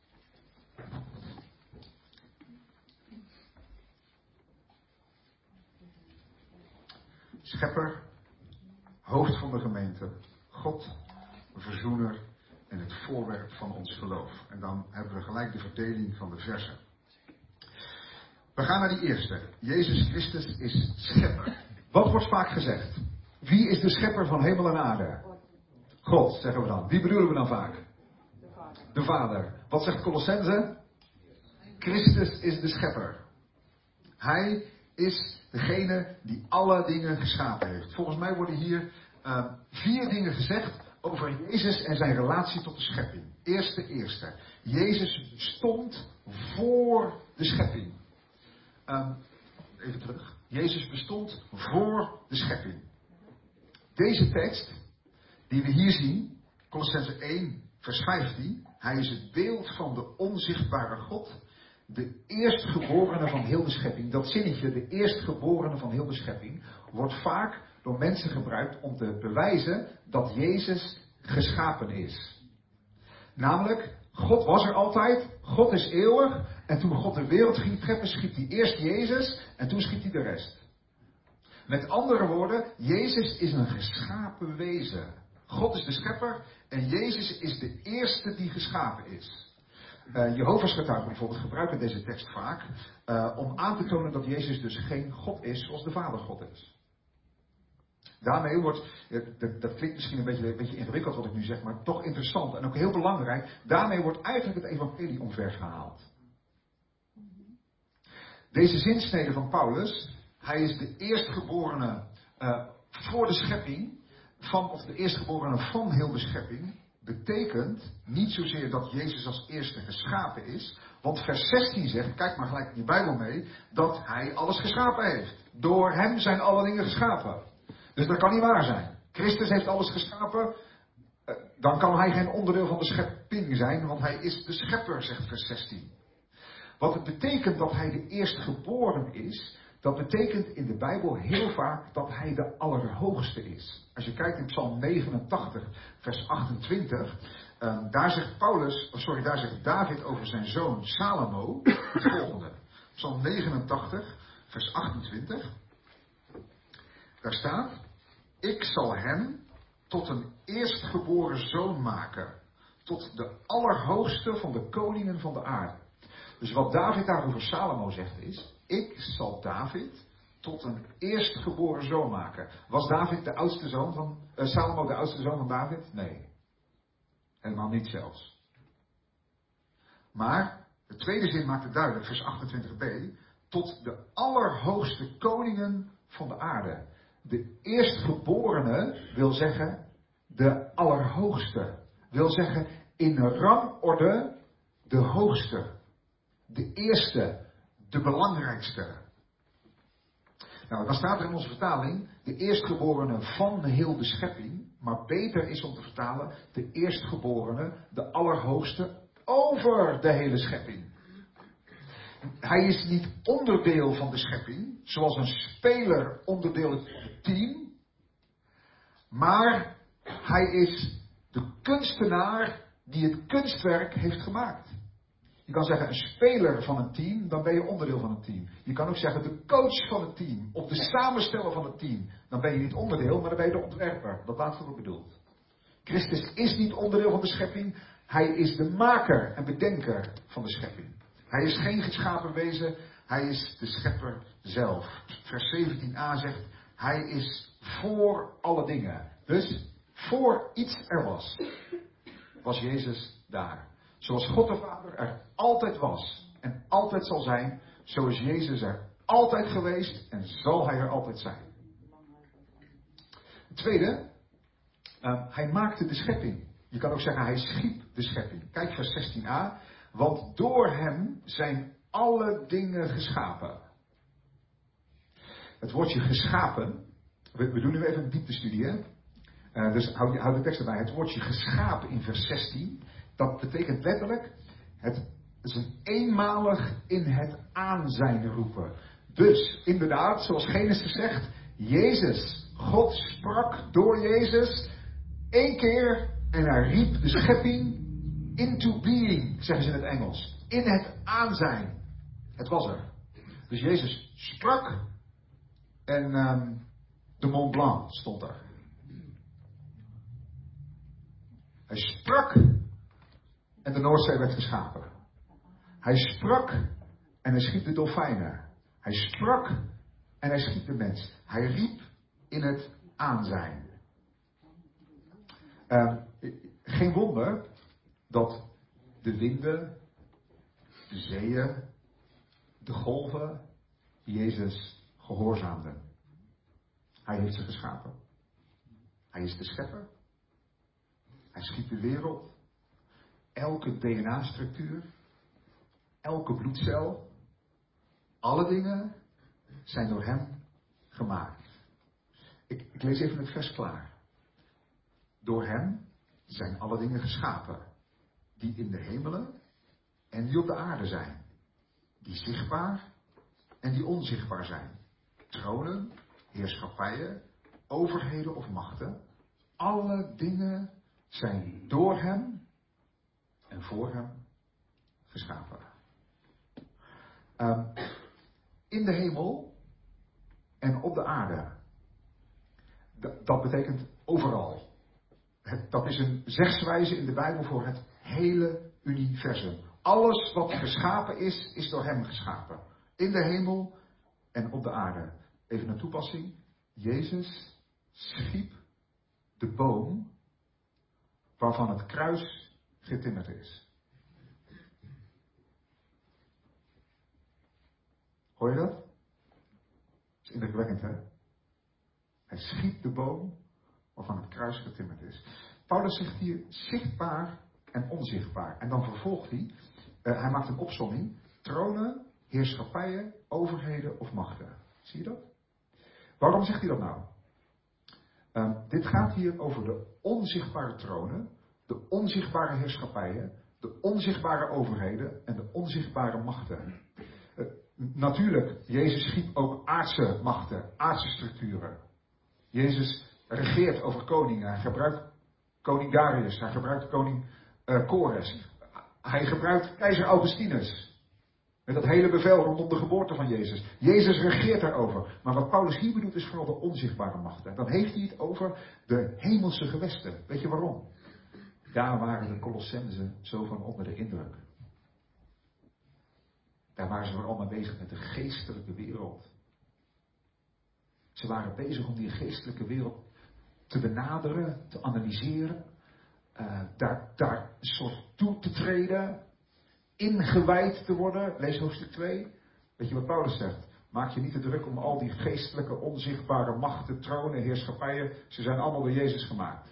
Schepper, hoofd van de gemeente, God, verzoener en het voorwerp van ons geloof. En dan hebben we gelijk de verdeling van de versen. We gaan naar die eerste. Jezus Christus is schepper. Wat wordt vaak gezegd? Wie is de schepper van hemel en aarde? God, zeggen we dan. Wie bedoelen we dan vaak? De Vader. De Vader. Wat zegt Colossense? Christus is de schepper. Hij is degene die alle dingen geschapen heeft. Volgens mij worden hier uh, vier dingen gezegd over Jezus en zijn relatie tot de schepping. Eerste, eerste. Jezus stond voor de schepping. Uh, even terug. Jezus bestond voor de schepping. Deze tekst, die we hier zien, Colossense één, vers vijftien. Hij is het beeld van de onzichtbare God. De eerstgeborene van heel de schepping. Dat zinnetje, de eerstgeborene van heel de schepping, wordt vaak door mensen gebruikt om te bewijzen dat Jezus geschapen is. Namelijk, God was er altijd, God is eeuwig, en toen God de wereld ging treffen, schiep hij eerst Jezus en toen schiep hij de rest. Met andere woorden, Jezus is een geschapen wezen. God is de schepper en Jezus is de eerste die geschapen is. Uh, Jehovah's getuigen bijvoorbeeld gebruiken deze tekst vaak uh, om aan te tonen dat Jezus dus geen God is zoals de Vader God is. Daarmee wordt, dat, dat klinkt misschien een beetje, een beetje ingewikkeld wat ik nu zeg, maar toch interessant en ook heel belangrijk. Daarmee wordt eigenlijk het evangelie omver gehaald. Deze zinsnede van Paulus, hij is de eerstgeborene uh, voor de schepping, van, of de eerstgeborene van heel de schepping, betekent niet zozeer dat Jezus als eerste geschapen is, want vers zestien zegt, kijk maar gelijk in je Bijbel mee, dat hij alles geschapen heeft. Door hem zijn alle dingen geschapen. Dus dat kan niet waar zijn. Christus heeft alles geschapen, dan kan hij geen onderdeel van de schepping zijn, want hij is de schepper, zegt vers zestien. Wat het betekent dat hij de eerstgeboren is, dat betekent in de Bijbel heel vaak dat hij de allerhoogste is. Als je kijkt in Psalm negenentachtig, vers achtentwintig, um, daar zegt Paulus, oh sorry, daar zegt David over zijn zoon Salomo het volgende. Psalm negenentachtig, vers achtentwintig. Daar staat, ik zal hem tot een eerstgeboren zoon maken, tot de allerhoogste van de koningen van de aarde. Dus wat David daar over Salomo zegt is, ik zal David tot een eerstgeboren zoon maken. Was David de oudste zoon van, uh, Salomo de oudste zoon van David? Nee. Helemaal niet zelfs. Maar, de tweede zin maakt het duidelijk, vers achtentwintig b, tot de allerhoogste koningen van de aarde. De eerstgeborene wil zeggen, de allerhoogste. Wil zeggen, in rangorde, de hoogste. De eerste, de belangrijkste. Nou, dan staat er in onze vertaling, de eerstgeborene van heel de schepping. Maar beter is om te vertalen, de eerstgeborene, de allerhoogste, over de hele schepping. Hij is niet onderdeel van de schepping, zoals een speler onderdeel is van het team. Maar hij is de kunstenaar die het kunstwerk heeft gemaakt. Je kan zeggen een speler van een team, dan ben je onderdeel van het team. Je kan ook zeggen de coach van het team, of de samensteller van het team. Dan ben je niet onderdeel, maar dan ben je de ontwerper. Dat laatste wordt bedoeld. Christus is niet onderdeel van de schepping, hij is de maker en bedenker van de schepping. Hij is geen geschapen wezen, hij is de schepper zelf. Vers zeventien a zegt, hij is voor alle dingen. Dus, voor iets er was, was Jezus daar. Zoals God de Vader er altijd was en altijd zal zijn, zo is Jezus er altijd geweest en zal hij er altijd zijn. Het tweede, uh, hij maakte de schepping. Je kan ook zeggen, hij schiep de schepping. Kijk vers zestien a, want door hem zijn alle dingen geschapen. Het woordje geschapen, we, we doen nu even een dieptestudie, hè? Uh, dus houd, houd de tekst erbij. Het woordje geschapen in vers zestien, dat betekent letterlijk, het is een eenmalig in het aanzijn roepen. Dus, inderdaad, zoals Genesis zegt, Jezus, God sprak door Jezus één keer en hij riep de schepping into being, zeggen ze in het Engels. In het aanzijn. Het was er. Dus Jezus sprak en um, de Mont Blanc stond er. Hij sprak en de Noordzee werd geschapen. Hij sprak en hij schiep de dolfijnen. Hij sprak en hij schiep de mens. Hij riep in het aanzijn. Uh, geen wonder dat de winden, de zeeën, de golven Jezus gehoorzaamden. Hij heeft ze geschapen. Hij is de schepper. Hij schiep de wereld. Elke D N A-structuur. Elke bloedcel. Alle dingen zijn door hem gemaakt. Ik, ik lees even het vers klaar. Door hem zijn alle dingen geschapen. Die in de hemelen en die op de aarde zijn. Die zichtbaar en die onzichtbaar zijn. Tronen, heerschappijen, overheden of machten. Alle dingen zijn door hem en voor hem geschapen. Um, in de hemel en op de aarde. D- dat betekent overal. Het, dat is een zegswijze in de Bijbel voor het hele universum. Alles wat geschapen is, is door hem geschapen. In de hemel en op de aarde. Even een toepassing. Jezus schiep de boom waarvan het kruis getimmerd is. Hoor je dat? Dat is indrukwekkend, hè? Hij schiep de boom waarvan het kruis getimmerd is. Paulus zegt hier zichtbaar en onzichtbaar. En dan vervolgt hij, uh, hij maakt een opsomming. Tronen, heerschappijen, overheden of machten. Zie je dat? Waarom zegt hij dat nou? Um, dit gaat hier over de onzichtbare tronen, de onzichtbare heerschappijen, de onzichtbare overheden en de onzichtbare machten. Uh, natuurlijk, Jezus schiep ook aardse machten, aardse structuren. Jezus regeert over koningen. Hij gebruikt koning Darius, hij gebruikt koning uh, Kores. Hij gebruikt keizer Augustinus. Met dat hele bevel rondom de geboorte van Jezus. Jezus regeert daarover. Maar wat Paulus hier bedoelt is vooral de onzichtbare machten. Dan heeft hij het over de hemelse gewesten. Weet je waarom? Daar waren de Colossenzen zo van onder de indruk. Daar waren ze vooral mee bezig met de geestelijke wereld. Ze waren bezig om die geestelijke wereld te benaderen, te analyseren. Uh, daar, daar een soort toe te treden. Ingewijd te worden. Lees hoofdstuk twee. Weet je wat Paulus zegt? Maak je niet te druk om al die geestelijke, onzichtbare machten, tronen, heerschappijnen. Ze zijn allemaal door Jezus gemaakt.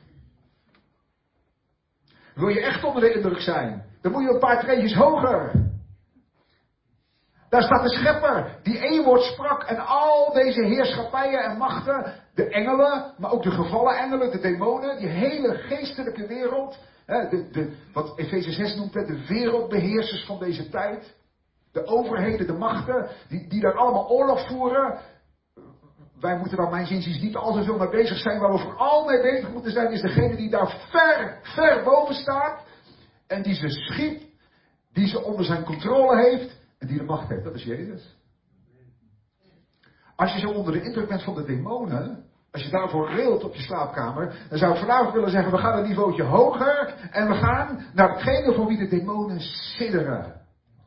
Wil je echt onder de indruk zijn? Dan moet je een paar treetjes hoger. Daar staat de schepper die één woord sprak en al deze heerschappijen en machten, de engelen, maar ook de gevallen engelen, de demonen, die hele geestelijke wereld, hè, de, de, wat Efeze zes noemt, hè, de wereldbeheersers van deze tijd, de overheden, de machten, die, die daar allemaal oorlog voeren. Wij moeten daar mijn zinziens niet al te veel mee bezig zijn. Waar we vooral mee bezig moeten zijn is degene die daar ver, ver boven staat en die ze schiep, die ze onder zijn controle heeft. En die de macht heeft, dat is Jezus. Als je zo onder de indruk bent van de demonen, als je daarvoor rilt op je slaapkamer, dan zou ik vanavond willen zeggen, we gaan een niveautje hoger en we gaan naar hetgene voor wie de demonen sidderen.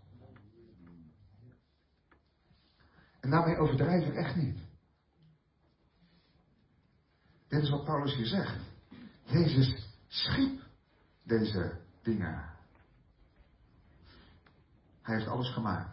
En daarmee overdrijf ik echt niet. Dit is wat Paulus hier zegt. Jezus schiep deze dingen. Hij heeft alles gemaakt.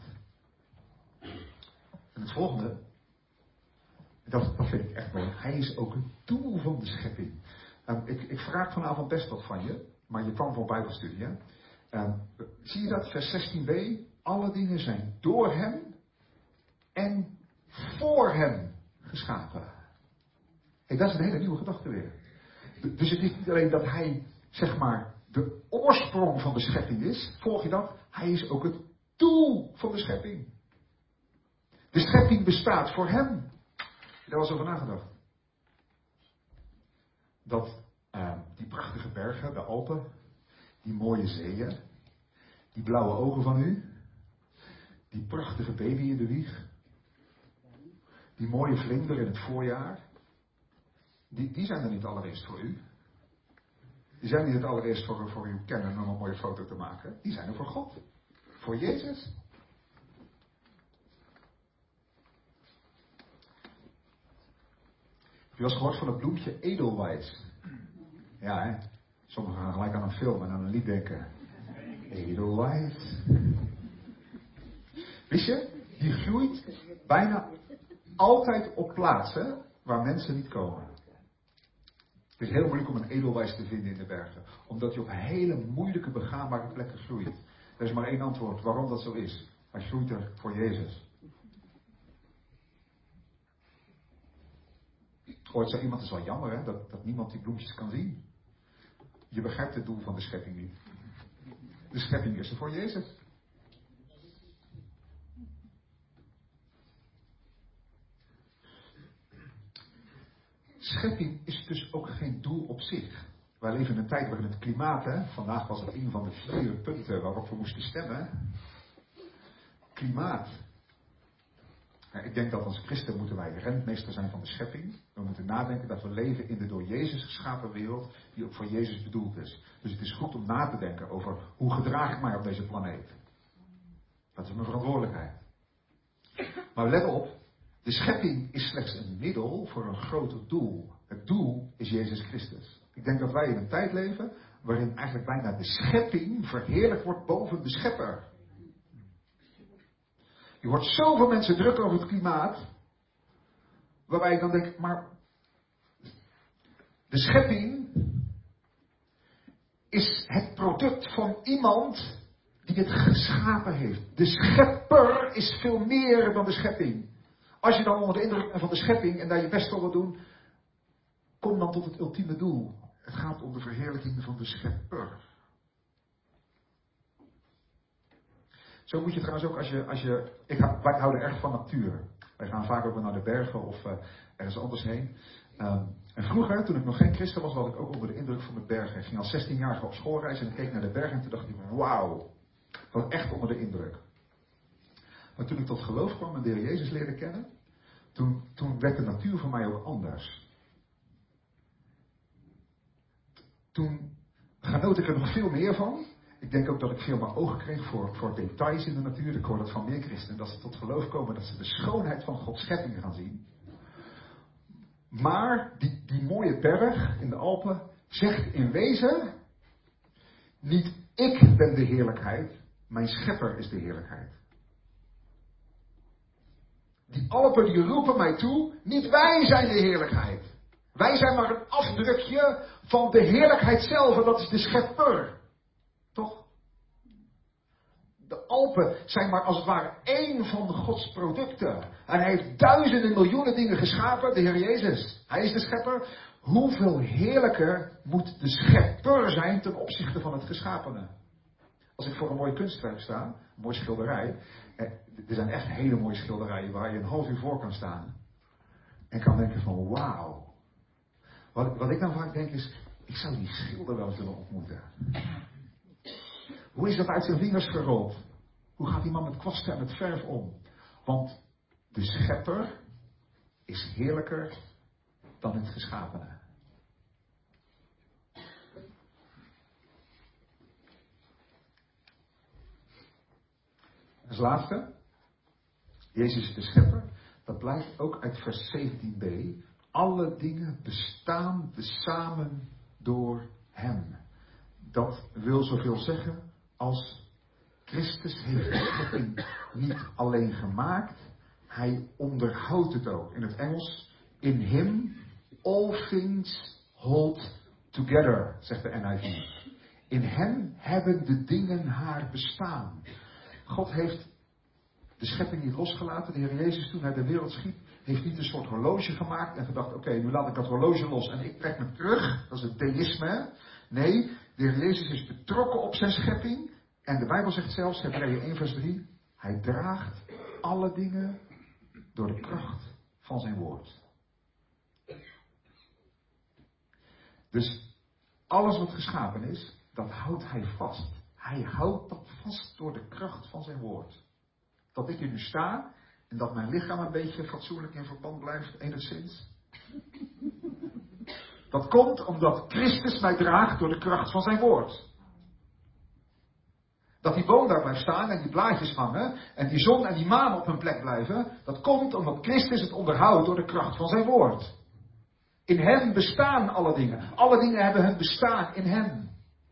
En het volgende, dat, dat vind ik echt mooi. Hij is ook het doel van de schepping. Um, ik, ik vraag vanavond best wat van je, maar je kwam voor Bijbelstudie. Hè? Um, zie je dat, vers zestien b? Alle dingen zijn door hem en voor hem geschapen. Hey, dat is een hele nieuwe gedachte weer. Dus het is niet alleen dat hij, zeg maar, de oorsprong van de schepping is. Volg je dat? Hij is ook het doel van de schepping. De schepping bestaat voor hem. wel eens over nagedacht? Dat uh, die prachtige bergen, de Alpen, die mooie zeeën, die blauwe ogen van u, die prachtige baby in de wieg, die mooie vlinder in het voorjaar, die, die zijn er niet allereerst voor u. Die zijn niet het allereerst voor, voor uw kenner om een mooie foto te maken. Die zijn er voor God. Voor Jezus. Heb je wel eens gehoord van het bloempje Edelweiss? Ja, hè? Sommigen gaan gelijk aan een film en aan een lied denken. Edelweiss. Wist je? Die groeit bijna altijd op plaatsen waar mensen niet komen. Het is heel moeilijk om een Edelweiss te vinden in de bergen. Omdat hij op hele moeilijke begaanbare plekken groeit. Er is maar één antwoord waarom dat zo is. Hij groeit er voor Jezus. Ooit zei iemand, het is wel jammer hè, dat, dat niemand die bloempjes kan zien. Je begrijpt het doel van de schepping niet. De schepping is er voor Jezus. Schepping is dus ook geen doel op zich. Wij leven in een tijd waarin het klimaat, hè, vandaag was het een van de vier punten waarop we moesten stemmen. Klimaat. Ja, ik denk dat als christen moeten wij rentmeester zijn van de schepping. We moeten nadenken dat we leven in de door Jezus geschapen wereld die ook voor Jezus bedoeld is. Dus het is goed om na te denken over hoe gedraag ik mij op deze planeet. Dat is mijn verantwoordelijkheid. Maar let op, de schepping is slechts een middel voor een groter doel. Het doel is Jezus Christus. Ik denk dat wij in een tijd leven waarin eigenlijk bijna de schepping verheerlijkt wordt boven de schepper. Je hoort zoveel mensen druk over het klimaat, waarbij ik dan denk, maar de schepping is het product van iemand die het geschapen heeft. De schepper is veel meer dan de schepping. Als je dan onder de indruk bent van de schepping en daar je best voor wil doen, kom dan tot het ultieme doel. Het gaat om de verheerlijking van de schepper. Zo moet je trouwens ook als je, als je ik, wij houden erg van natuur. Wij gaan vaak ook naar de bergen of uh, ergens anders heen. Um, en vroeger, toen ik nog geen christen was, was ik ook onder de indruk van de bergen. Ik ging als zestienjarige op schoolreis en ik keek naar de bergen en toen dacht ik, wauw. Ik was echt onder de indruk. Maar toen ik tot geloof kwam en de Heer Jezus leerde kennen, toen, toen werd de natuur voor mij ook anders. Toen genoot ik er nog veel meer van. Ik denk ook dat ik veel meer ogen kreeg voor, voor details in de natuur. Ik hoor dat van meer christenen, dat ze tot geloof komen, dat ze de schoonheid van Gods schepping gaan zien. Maar die, die mooie berg in de Alpen zegt in wezen, niet ik ben de heerlijkheid, mijn schepper is de heerlijkheid. Die Alpen die roepen mij toe, niet wij zijn de heerlijkheid. Wij zijn maar een afdrukje van de heerlijkheid zelf en dat is de schepper. Toch? De Alpen zijn maar als het ware één van Gods producten. En hij heeft duizenden miljoenen dingen geschapen, de Heer Jezus. Hij is de schepper. Hoeveel heerlijker moet de schepper zijn ten opzichte van het geschapene? Als ik voor een mooi kunstwerk sta, een mooi schilderij. Er zijn echt hele mooie schilderijen waar je een half uur voor kan staan. En kan denken van wauw. Wat, wat ik dan vaak denk is, ik zou die schilder wel eens willen ontmoeten. Hoe is dat uit zijn vingers gerold? Hoe gaat die man met kwasten en met verf om? Want de schepper is heerlijker dan het geschapene. Als laatste, Jezus is de schepper. Dat blijkt ook uit vers zeventien b. Alle dingen bestaan tezamen door hem. Dat wil zoveel zeggen als Christus heeft de schepping niet alleen gemaakt, hij onderhoudt het ook. In het Engels, in him all things hold together, zegt de N I V. In hem hebben de dingen haar bestaan. God heeft de schepping niet losgelaten. De Heer Jezus, toen hij de wereld schiep, heeft niet een soort horloge gemaakt en gedacht, oké, okay, nu laat ik dat horloge los en ik trek me terug. Dat is het theïsme. Nee, de Heer Jezus is betrokken op zijn schepping. En de Bijbel zegt zelfs, Hebreeën één vers drie, hij draagt alle dingen door de kracht van zijn woord. Dus alles wat geschapen is, dat houdt hij vast. Hij houdt dat vast door de kracht van zijn woord. Dat ik hier nu sta en dat mijn lichaam een beetje fatsoenlijk in verband blijft, enigszins. Dat komt omdat Christus mij draagt door de kracht van zijn woord. Dat die boom daar blijft staan en die blaadjes hangen en die zon en die maan op hun plek blijven, dat komt omdat Christus het onderhoudt door de kracht van zijn woord. In hem bestaan alle dingen. Alle dingen hebben hun bestaan in hem.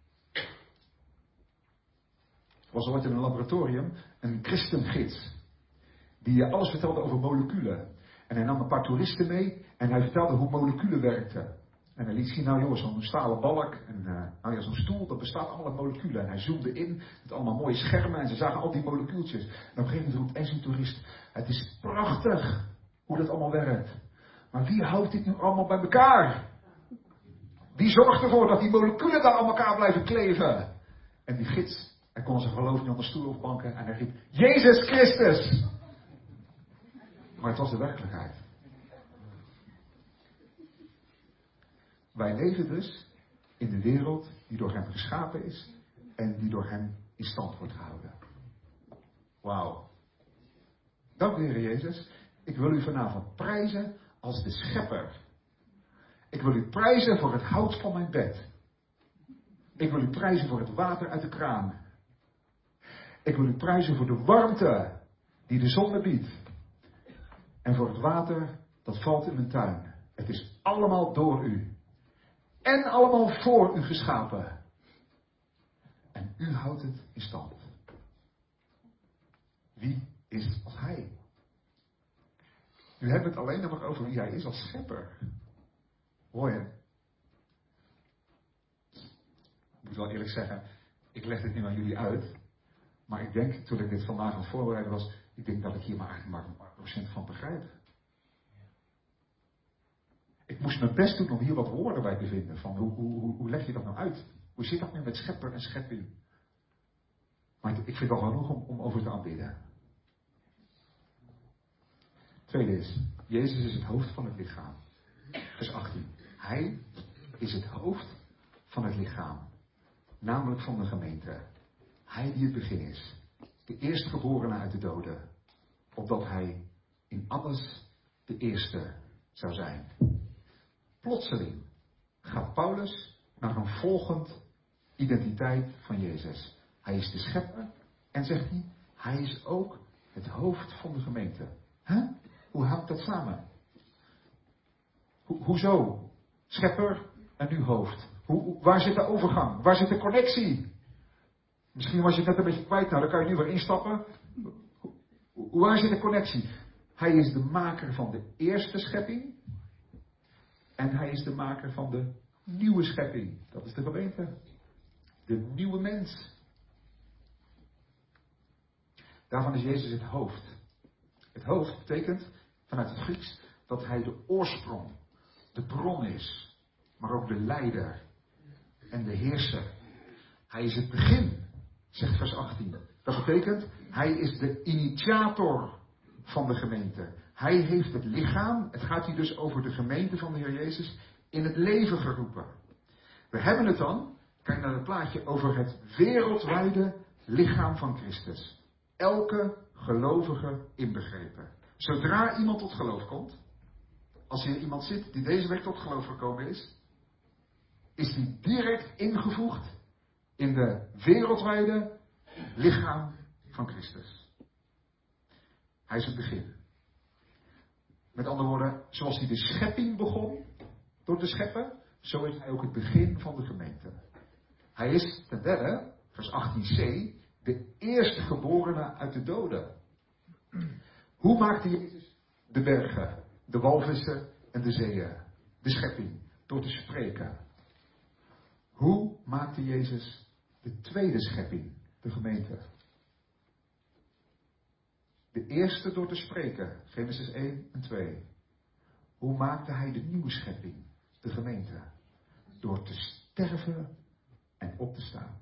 Er was ooit in een laboratorium een christengids die alles vertelde over moleculen. En hij nam een paar toeristen mee en hij vertelde hoe moleculen werkten. En hij liet zien, nou jongens, zo'n stalen balk en uh, nou ja, zo'n stoel, dat bestaat allemaal uit moleculen. En hij zoomde in met allemaal mooie schermen en ze zagen al die molecuultjes. En op een gegeven moment roept één zo'n toerist, het is prachtig hoe dat allemaal werkt. Maar wie houdt dit nu allemaal bij elkaar? Wie zorgt ervoor dat die moleculen daar aan elkaar blijven kleven? En die gids, hij kon zijn geloof niet aan de stoel of banken en hij riep, Jezus Christus! Maar het was de werkelijkheid. Wij leven dus in de wereld die door hem geschapen is en die door hem in stand wordt gehouden. Wauw. Dank u, Heer Jezus. Ik wil u vanavond prijzen als de schepper. Ik wil u prijzen voor het hout van mijn bed. Ik wil u prijzen voor het water uit de kraan. Ik wil u prijzen voor de warmte die de zon me biedt. En voor het water dat valt in mijn tuin. Het is allemaal door u. En allemaal voor u geschapen. En u houdt het in stand. Wie is als hij? U hebt het alleen nog over wie hij is als schepper. Hoor je? Ik moet wel eerlijk zeggen, ik leg dit nu aan jullie uit. Maar ik denk, toen ik dit vandaag aan het voorbereiden was, ik denk dat ik hier maar eigenlijk maar een paar procent van begrijp. Ik moest mijn best doen om hier wat woorden bij te vinden. Van hoe, hoe, hoe, hoe leg je dat nou uit? Hoe zit dat nu met schepper en schepping? Maar ik vind het al genoeg om, om over te aanbidden. Tweede is, Jezus is het hoofd van het lichaam. Vers achttien. Hij is het hoofd van het lichaam. Namelijk van de gemeente. Hij die het begin is. De eerstgeborene uit de doden. Opdat hij in alles de eerste zou zijn. Plotseling gaat Paulus naar een volgend identiteit van Jezus. Hij is de schepper en zegt hij, hij is ook het hoofd van de gemeente. Huh? Hoe hangt dat samen? Ho- hoezo? Schepper en nu hoofd. Hoe, waar zit de overgang? Waar zit de connectie? Misschien was je het net een beetje kwijt, nou dan kan je nu weer instappen. Ho- ho- waar zit de connectie? Hij is de maker van de eerste schepping. En hij is de maker van de nieuwe schepping. Dat is de gemeente. De nieuwe mens. Daarvan is Jezus het hoofd. Het hoofd betekent vanuit het Grieks dat hij de oorsprong, de bron is. Maar ook de leider en de heerser. Hij is het begin, zegt vers achttien. Dat betekent, hij is de initiator van de gemeente. Hij heeft het lichaam, het gaat hier dus over de gemeente van de Heer Jezus, in het leven geroepen. We hebben het dan, kijk naar het plaatje, over het wereldwijde lichaam van Christus. Elke gelovige inbegrepen. Zodra iemand tot geloof komt, als hier iemand zit die deze week tot geloof gekomen is, is die direct ingevoegd in de wereldwijde lichaam van Christus. Hij is het begin. Met andere woorden, zoals hij de schepping begon door te scheppen, zo is hij ook het begin van de gemeente. Hij is ten derde, vers achttien c, de eerstgeborene uit de doden. Hoe maakte Jezus de bergen, de walvissen en de zeeën, de schepping, door te spreken? Hoe maakte Jezus de tweede schepping, de gemeente? De eerste door te spreken, Genesis één en twee. Hoe maakte hij de nieuwe schepping, de gemeente? Door te sterven en op te staan.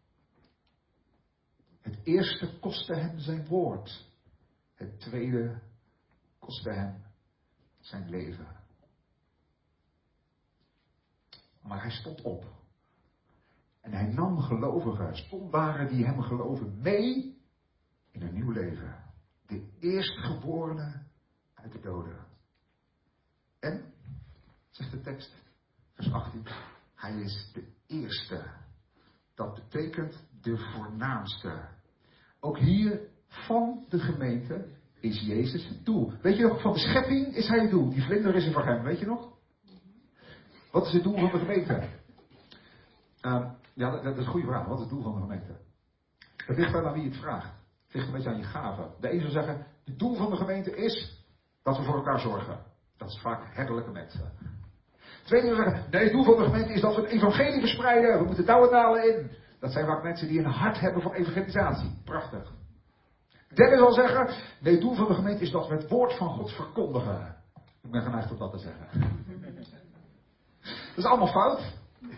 Het eerste kostte hem zijn woord. Het tweede kostte hem zijn leven. Maar hij stond op. En hij nam gelovigen, zondaaren die hem geloven, mee in een nieuw leven. De eerstgeborene uit de doden. En, zegt de tekst, vers achttien, hij is de eerste. Dat betekent de voornaamste. Ook hier van de gemeente is Jezus het doel. Weet je nog, van de schepping is hij het doel. Die vlinder is er voor hem, weet je nog? Wat is het doel van de gemeente? Uh, ja, dat, dat is een goede vraag. Wat is het doel van de gemeente? Het ligt wel aan wie het vraagt. Het ligt een beetje aan je gaven. De een zal zeggen, het doel van de gemeente is dat we voor elkaar zorgen. Dat is vaak herderlijke mensen. De tweede zal zeggen, nee, het doel van de gemeente is dat we het evangelie verspreiden. We moeten touwen dalen in. Dat zijn vaak mensen die een hart hebben voor evangelisatie. Prachtig. De derde zal zeggen, nee, het doel van de gemeente is dat we het woord van God verkondigen. Ik ben geneigd om dat te zeggen. Dat is allemaal fout.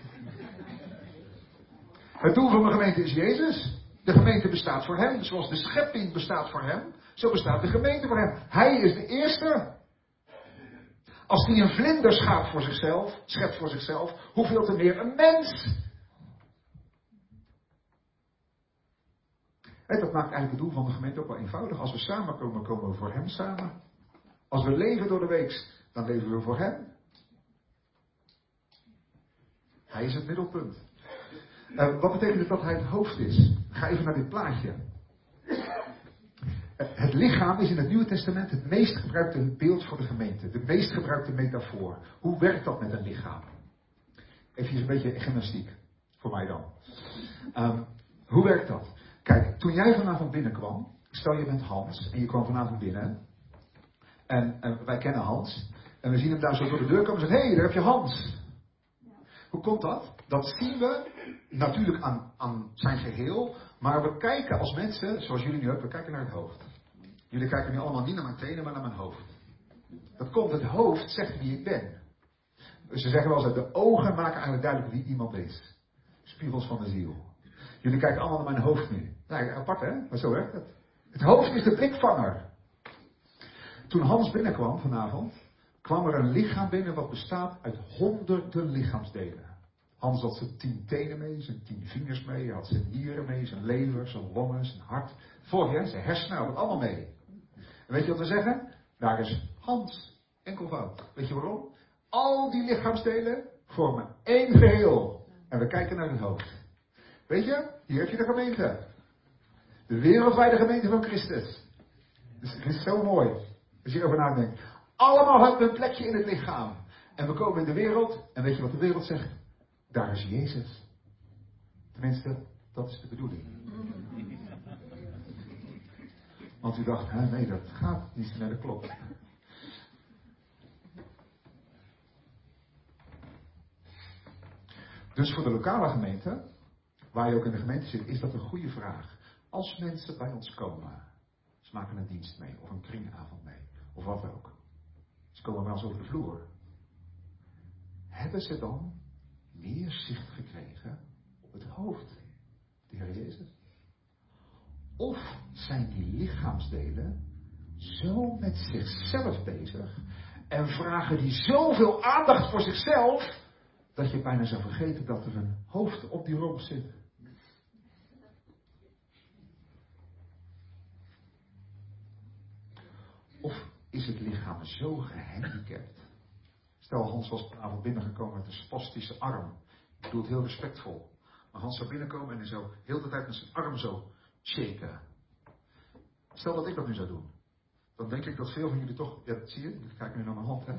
Het doel van de gemeente is Jezus. De gemeente bestaat voor hem. Zoals de schepping bestaat voor hem, zo bestaat de gemeente voor hem. Hij is de eerste. Als hij een vlinder schaapt voor zichzelf, schept voor zichzelf, hoeveel te meer een mens. En dat maakt eigenlijk het doel van de gemeente ook wel eenvoudig. Als we samenkomen, komen we voor hem samen. Als we leven door de week, dan leven we voor hem. Hij is het middelpunt. Uh, wat betekent het dat hij het hoofd is? Ga even naar dit plaatje. Uh, het lichaam is in het Nieuwe Testament het meest gebruikte beeld voor de gemeente. De meest gebruikte metafoor. Hoe werkt dat met een lichaam? Even een beetje gymnastiek. Voor mij dan. Um, hoe werkt dat? Kijk, toen jij vanavond binnenkwam. Stel je bent Hans. En je kwam vanavond binnen. En, en wij kennen Hans. En we zien hem daar zo door de deur komen en zeggen, hé, hey, daar heb je Hans. Hoe komt dat? Dat zien we natuurlijk aan, aan zijn geheel. Maar we kijken als mensen, zoals jullie nu ook, we kijken naar het hoofd. Jullie kijken nu allemaal niet naar mijn tenen, maar naar mijn hoofd. Dat komt, het hoofd zegt wie ik ben. Dus ze zeggen wel eens, de ogen maken eigenlijk duidelijk wie iemand is. Spiegels van de ziel. Jullie kijken allemaal naar mijn hoofd nu. Nou, apart hè, maar zo werkt het. Het hoofd is de blikvanger. Toen Hans binnenkwam vanavond, kwam er een lichaam binnen wat bestaat uit honderden lichaamsdelen. Hans had zijn tien tenen mee, zijn tien vingers mee, hij had zijn nieren mee, zijn lever, zijn longen, zijn hart. Volg je, zijn hersenen, had het allemaal mee. En weet je wat we zeggen? Daar is Hans, enkelvoud. Weet je waarom? Al die lichaamsdelen vormen één geheel. En we kijken naar het hoofd. Weet je, hier heb je de gemeente. De wereldwijde gemeente van Christus. Dus het is zo mooi, als je erover nadenkt. Allemaal hebben we een plekje in het lichaam. En we komen in de wereld. En weet je wat de wereld zegt? Daar is Jezus. Tenminste, dat is de bedoeling. Want u dacht, hè, nee, dat gaat niet sneller, klopt. Dus voor de lokale gemeente, waar je ook in de gemeente zit, is dat een goede vraag. Als mensen bij ons komen, ze maken een dienst mee, of een kringavond mee, of wat ook. Ze komen bij ons over de vloer. Hebben ze dan meer zicht gekregen op het hoofd, de Heer Jezus? Of zijn die lichaamsdelen zo met zichzelf bezig en vragen die zoveel aandacht voor zichzelf, dat je bijna zou vergeten dat er een hoofd op die romp zit? Of is het lichaam zo gehandicapt? Stel, Hans was vanavond binnengekomen met een spastische arm. Ik bedoel het heel respectvol. Maar Hans zou binnenkomen en hij zou heel de tijd met zijn arm zo shaken. Stel dat ik dat nu zou doen. Dan denk ik dat veel van jullie toch... Ja, dat zie je. Ik kijk nu naar mijn hand, hè.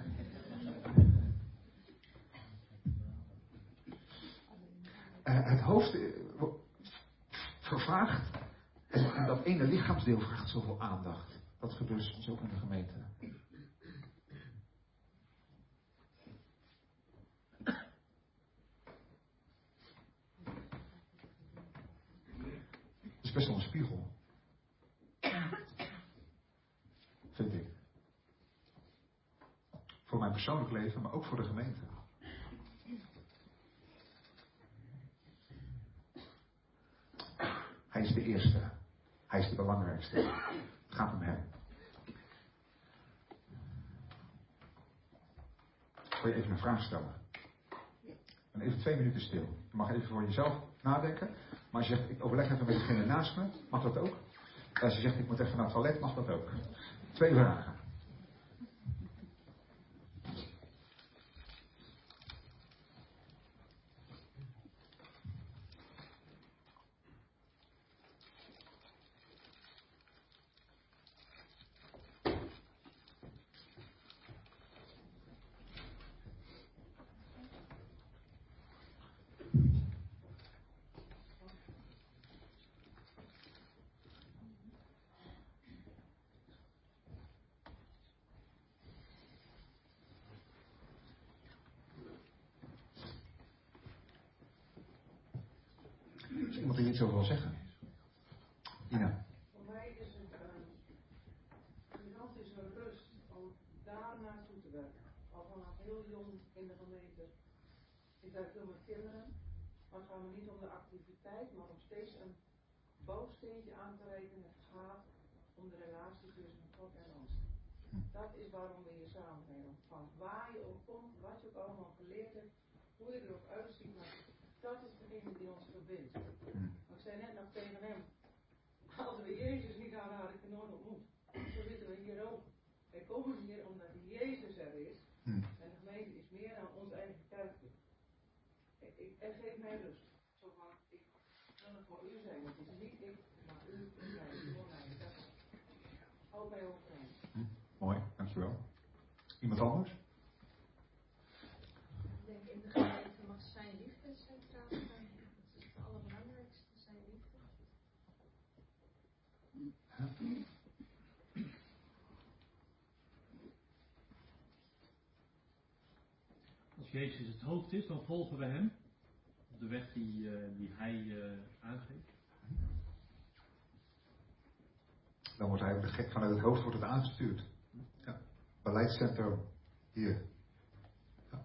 Uh, het hoofd uh, vervaagt. En, en dat ene lichaamsdeel vraagt zoveel aandacht. Dat gebeurt soms ook in de gemeente. Het is best wel een spiegel. Vind ik. Voor mijn persoonlijk leven, maar ook voor de gemeente. Hij is de eerste. Hij is de belangrijkste. Het gaat om hem. Ik wil je even een vraag stellen. En even twee minuten stil. Je mag even voor jezelf nadenken. Maar als je zegt, ik overleg even met degene naast me, mag dat ook. Als je zegt, ik moet even naar het toilet, mag dat ook. Twee vragen. Is iemand die iets over wil zeggen? Ina. Voor mij is het een gigantische rust om daar naartoe te werken. Al vanaf heel jong in de gemeente. Ik werk veel met kinderen. Maar het gaat me niet om de activiteit, maar om steeds een bouwsteentje aan te reiken. Het gaat om de relatie tussen God en ons. Dat is waarom we hier samen zijn. Van waar je ook komt, wat je ook allemaal geleerd hebt, hoe je er ook uitziet. Maar dat is degene die ons verbindt. Ik zei net nog tegen hem, als we Jezus niet hadden, had ik er nooit ontmoet. Zo zitten we hier ook. Wij komen hier omdat Jezus er is. En de gemeente is meer dan ons eigen kerkje. Ik, ik, er geeft mij rust. Zo van, ik kan het voor u zijn. Het is niet ik, maar u en mij. Voor mij. Dat houdt mij overeind. Hm, mooi, dankjewel. Iemand anders? Ik denk in de gemeente mag zijn liefde centraal zijn. Dat is het allerbelangrijkste, zijn liefde. Als Jezus het hoofd is, dan volgen we hem. Op de weg die, uh, die hij uh, aangeeft. Dan wordt hij gek vanuit het hoofd wordt het aangestuurd. Ja. Beleidscentrum hier. Ja.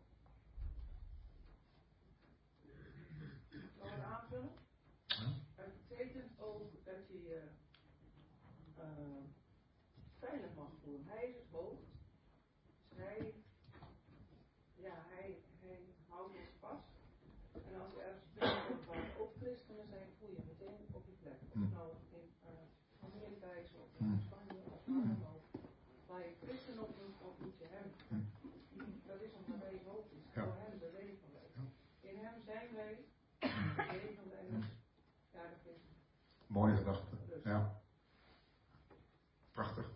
Zal ik aanvullen? Ja. Het betekent ook dat je je uh, veilig mag voelen. Hij is het hoofd. Dus hij, ja, hij, hij houdt ons vast. En als je ergens binnenkomt waar ook christenen zijn, voel je meteen op je plek. Of nou in uh, Amerika is of in Spanje of waar dan ook. Waar je christen ontmoet, ontmoet je hem. Dat is omdat hij het hoofd is. Ja. Door hem bewegen wij. In hem zijn wij, bewegen wij. Ja, dat is Mooie gedachte. Ja. Prachtig.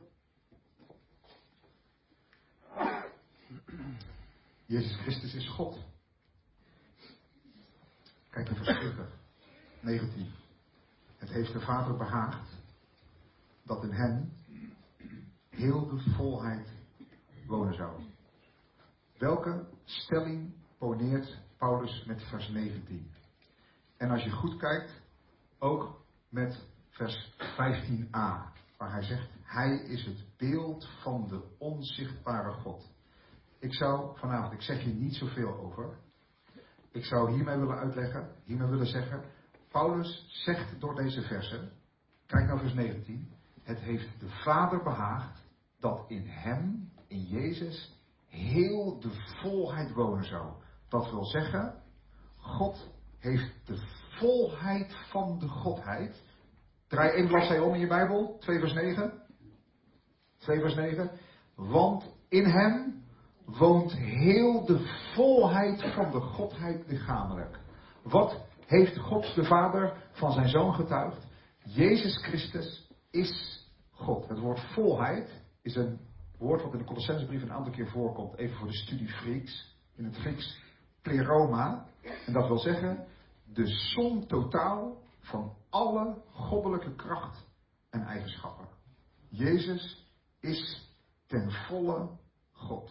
Jezus Christus is God. Kijk in vers twintig. negentien. Het heeft de Vader behaagd dat in hem heel de volheid wonen zou. Welke stelling poneert Paulus met vers negentien? En als je goed kijkt, ook met vers vijftien a, waar hij zegt, hij is het beeld van de onzichtbare God. Ik zou vanavond, ik zeg hier niet zoveel over. Ik zou hiermee willen uitleggen, hiermee willen zeggen, Paulus zegt door deze versen, kijk nou vers negentien, het heeft de Vader behaagd dat in hem, in Jezus, heel de volheid wonen zou. Dat wil zeggen, God heeft de volheid van de Godheid. Draai één bladzij om in je Bijbel, twee vers negen. twee vers negen. Want in hem woont heel de volheid van de Godheid lichamelijk. Wat heeft God de Vader van zijn Zoon getuigd? Jezus Christus is God. Het woord volheid is een woord wat in de Colossensebrief een aantal keer voorkomt. Even voor de studie Grieks. In het Grieks pleroma. En dat wil zeggen de som totaal van alle goddelijke kracht en eigenschappen. Jezus is ten volle God.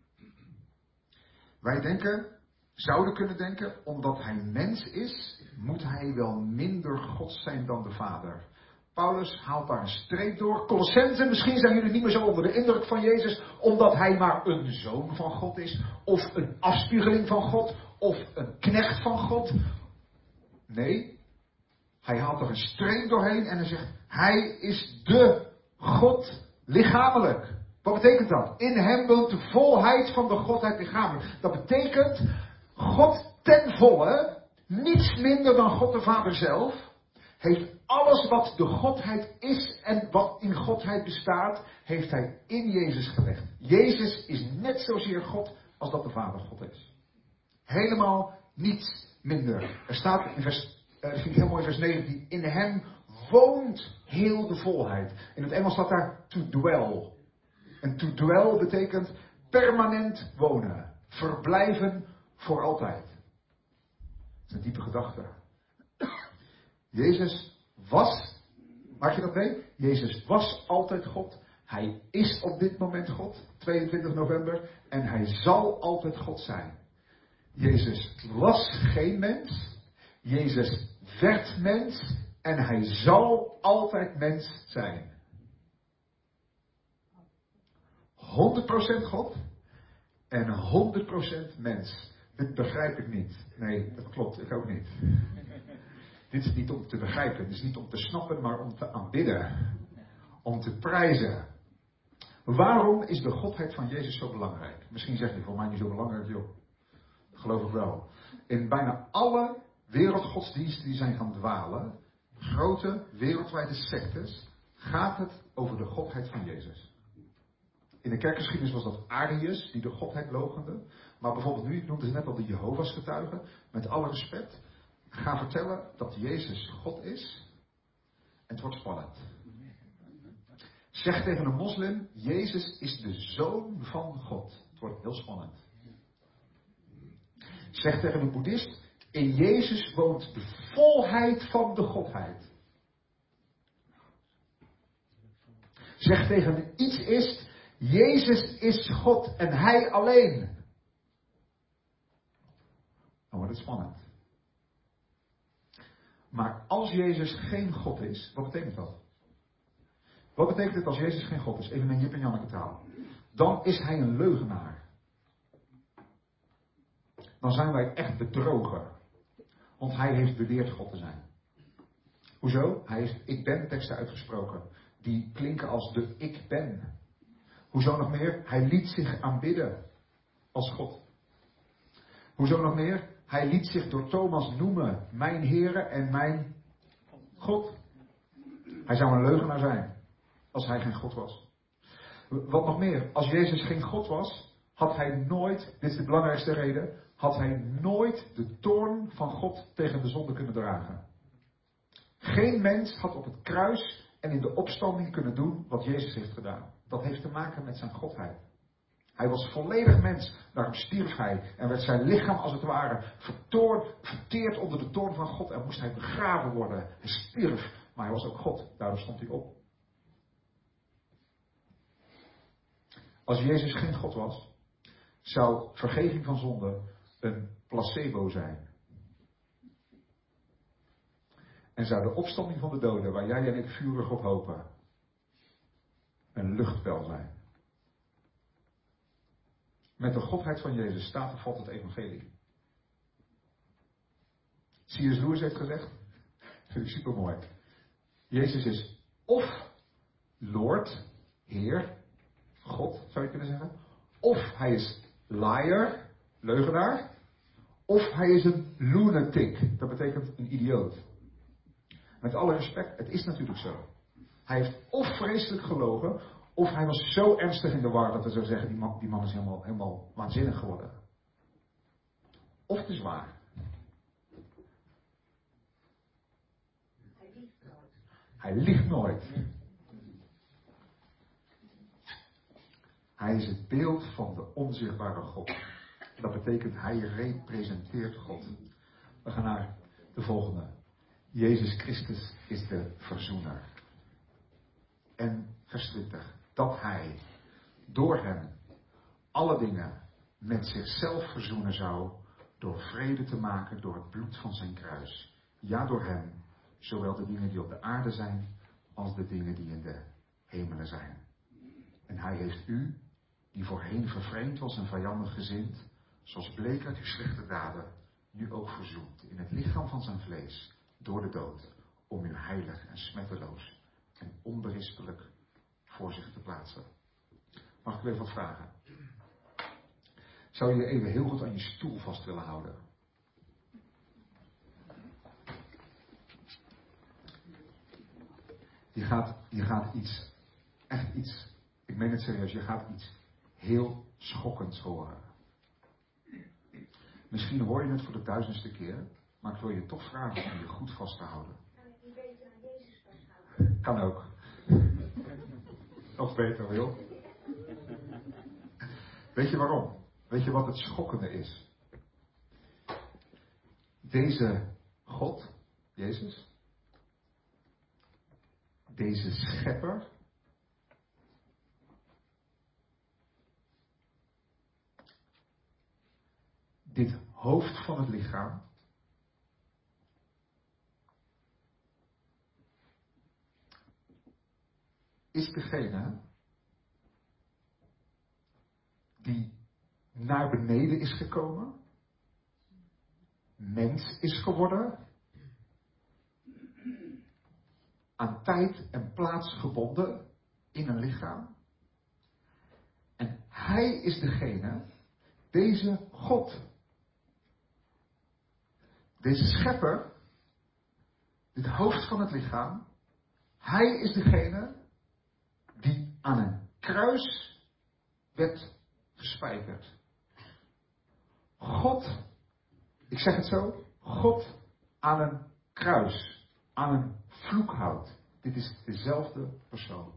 Wij denken, zouden kunnen denken, omdat hij mens is, moet hij wel minder God zijn dan de Vader. Paulus haalt daar een streep door. Colossenzen, misschien zijn jullie niet meer zo onder de indruk van Jezus, omdat hij maar een zoon van God is, of een afspiegeling van God, of een knecht van God. Nee, hij haalt er een streep doorheen en hij zegt, hij is de God lichamelijk. Wat betekent dat? In hem woont de volheid van de Godheid lichamelijk. Dat betekent, God ten volle, niets minder dan God de Vader zelf, heeft alles wat de Godheid is en wat in Godheid bestaat, heeft hij in Jezus gelegd. Jezus is net zozeer God als dat de Vader God is. Helemaal niets minder. Er staat in vers, uh, dat vind ik heel mooi, vers negentien, in hem woont heel de volheid. In het Engels staat daar to dwell. En to dwell betekent permanent wonen. Verblijven voor altijd. Dat is een diepe gedachte. Jezus was, maak je dat mee? Jezus was altijd God. Hij is op dit moment God, tweeëntwintig november. En hij zal altijd God zijn. Jezus was geen mens. Jezus werd mens. En hij zal altijd mens zijn. honderd procent God. En honderd procent mens. Dit begrijp ik niet. Nee, dat klopt, ik ook niet. Dit is niet om te begrijpen, dit is niet om te snappen, maar om te aanbidden. Om te prijzen. Waarom is de Godheid van Jezus zo belangrijk? Misschien zeg je, voor mij niet zo belangrijk, joh. Dat geloof ik wel. In bijna alle wereldgodsdiensten die zijn gaan dwalen, grote wereldwijde sectes, gaat het over de Godheid van Jezus. In de kerkgeschiedenis was dat Arius, die de Godheid loochende. Maar bijvoorbeeld nu, ik noemde ze net al de Jehovah's getuigen, met alle respect, ga vertellen dat Jezus God is. En het wordt spannend. Zeg tegen een moslim, Jezus is de Zoon van God. Het wordt heel spannend. Zeg tegen een boeddhist, in Jezus woont de volheid van de Godheid. Zeg tegen een iets-ist, Jezus is God en Hij alleen. Dan wordt het spannend. Maar als Jezus geen God is, wat betekent dat? Wat betekent het als Jezus geen God is? Even in Jip en Janneke taal. Dan is Hij een leugenaar. Dan zijn wij echt bedrogen. Want Hij heeft beweerd God te zijn. Hoezo? Hij heeft ik ben teksten uitgesproken. Die klinken als de ik ben. Hoezo nog meer? Hij liet zich aanbidden als God. Hoezo nog meer? Hij liet zich door Thomas noemen mijn Heere en mijn God. Hij zou een leugenaar zijn als hij geen God was. Wat nog meer? Als Jezus geen God was, had hij nooit, dit is de belangrijkste reden, had hij nooit de toorn van God tegen de zonde kunnen dragen. Geen mens had op het kruis en in de opstanding kunnen doen wat Jezus heeft gedaan. Dat heeft te maken met zijn Godheid. Hij was volledig mens, daarom stierf hij en werd zijn lichaam als het ware vertoord, verteerd onder de toorn van God en moest hij begraven worden. Hij stierf, maar hij was ook God, daarom stond hij op. Als Jezus geen God was, zou vergeving van zonde een placebo zijn. En zou de opstanding van de doden, waar jij en ik vurig op hopen, een luchtbel zijn. Met de Godheid van Jezus staat en valt het evangelie. C S Lewis heeft gezegd, vind ik super mooi. Jezus is of Lord, Heer, God zou je kunnen zeggen. Of hij is liar, leugenaar. Of hij is een lunatic, dat betekent een idioot. Met alle respect, het is natuurlijk zo. Hij heeft of vreselijk gelogen, of hij was zo ernstig in de war dat we zo zeggen, die man, die man is helemaal, helemaal waanzinnig geworden. Of het is waar. Hij liegt nooit. Hij liegt nooit. Hij is het beeld van de onzichtbare God. Dat betekent, hij representeert God. We gaan naar de volgende. Jezus Christus is de verzoener. En vers twintig. Dat hij door hem alle dingen met zichzelf verzoenen zou, door vrede te maken door het bloed van zijn kruis. Ja, door hem, zowel de dingen die op de aarde zijn, als de dingen die in de hemelen zijn. En hij heeft u, die voorheen vervreemd was en vijandig gezind, zoals bleek uit uw slechte daden, nu ook verzoend in het lichaam van zijn vlees, door de dood, om u heilig en smetteloos en onberispelijk voor zich te plaatsen. Mag ik u even wat vragen? Zou je even heel goed aan je stoel vast willen houden? Je gaat, je gaat iets, echt iets, ik meen het serieus, je gaat iets heel schokkends horen. Misschien hoor je het voor de duizendste keer, maar ik wil je toch vragen om je goed vast te houden. Kan ik niet beter aan Jezus vasthouden? Kan ook. Nog beter, Wil. Weet je waarom? Weet je wat het schokkende is? Deze God, Jezus, deze schepper, dit hoofd van het lichaam, is degene die naar beneden is gekomen, mens is geworden, aan tijd en plaats gebonden in een lichaam. En hij is degene, deze God, deze schepper, dit hoofd van het lichaam, hij is degene die aan een kruis werd gespijkerd. God, ik zeg het zo, God aan een kruis, aan een vloekhout. Dit is dezelfde persoon.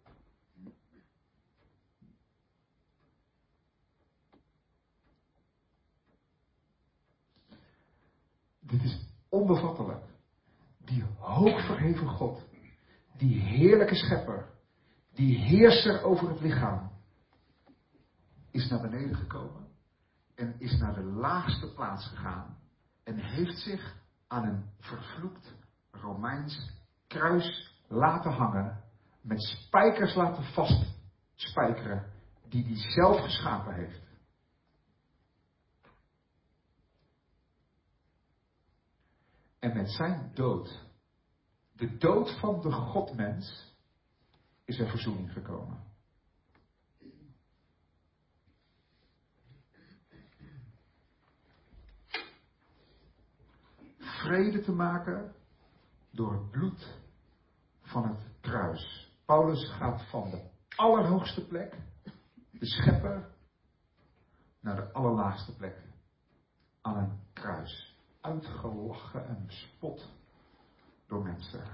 Dit is onbevattelijk. Die hoogverheven God, die heerlijke schepper, die heerser over het lichaam, is naar beneden gekomen en is naar de laagste plaats gegaan en heeft zich aan een vervloekt Romeins kruis laten hangen, met spijkers laten vastspijkeren, die hij zelf geschapen heeft. En met zijn dood, de dood van de Godmens, is er verzoening gekomen. Vrede te maken door het bloed van het kruis. Paulus gaat van de allerhoogste plek, de schepper, naar de allerlaagste plek, aan een kruis. Uitgelachen en bespot door mensen.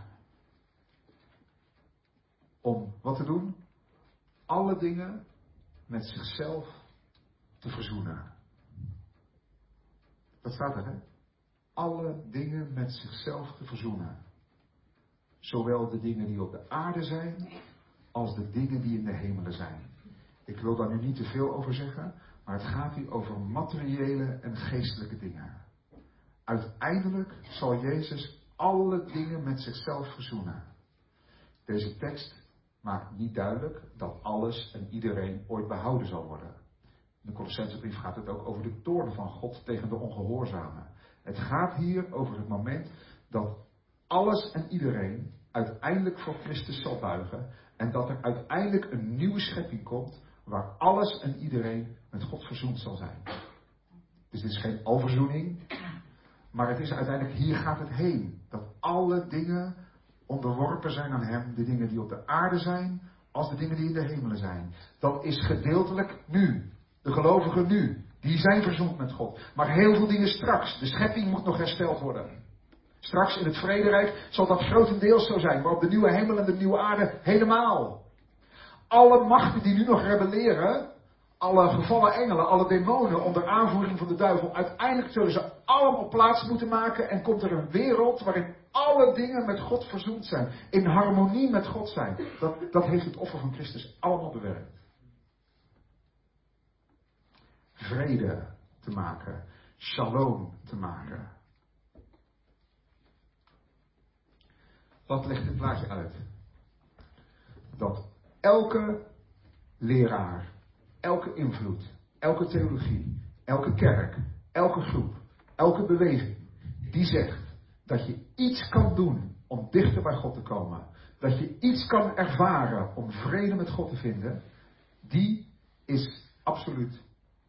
Om wat te doen? Alle dingen met zichzelf te verzoenen. Dat staat er, hè? Alle dingen met zichzelf te verzoenen. Zowel de dingen die op de aarde zijn, als de dingen die in de hemelen zijn. Ik wil daar nu niet te veel over zeggen, maar het gaat hier over materiële en geestelijke dingen. Uiteindelijk zal Jezus alle dingen met zichzelf verzoenen. Deze tekst maakt niet duidelijk dat alles en iedereen ooit behouden zal worden. In de Colossensebrief gaat het ook over de toorn van God tegen de ongehoorzamen. Het gaat hier over het moment dat alles en iedereen uiteindelijk voor Christus zal buigen. En dat er uiteindelijk een nieuwe schepping komt waar alles en iedereen met God verzoend zal zijn. Dus dit is geen alverzoening. Maar het is uiteindelijk, hier gaat het heen. Dat alle dingen onderworpen zijn aan hem. De dingen die op de aarde zijn, als de dingen die in de hemelen zijn. Dat is gedeeltelijk nu. De gelovigen nu. Die zijn verzoend met God. Maar heel veel dingen straks. De schepping moet nog hersteld worden. Straks in het vrederijk zal dat grotendeels zo zijn. Maar op de nieuwe hemel en de nieuwe aarde helemaal. Alle machten die nu nog rebelleren. Alle gevallen engelen, alle demonen onder aanvoering van de duivel. Uiteindelijk zullen ze allemaal plaats moeten maken. En komt er een wereld waarin alle dingen met God verzoend zijn. In harmonie met God zijn. Dat, dat heeft het offer van Christus allemaal bewerkt. Vrede te maken. Shalom te maken. Wat legt dit plaatje uit? Dat elke leraar, elke invloed, elke theologie, elke kerk, elke groep, elke beweging, die zegt dat je iets kan doen om dichter bij God te komen, dat je iets kan ervaren om vrede met God te vinden, die is absoluut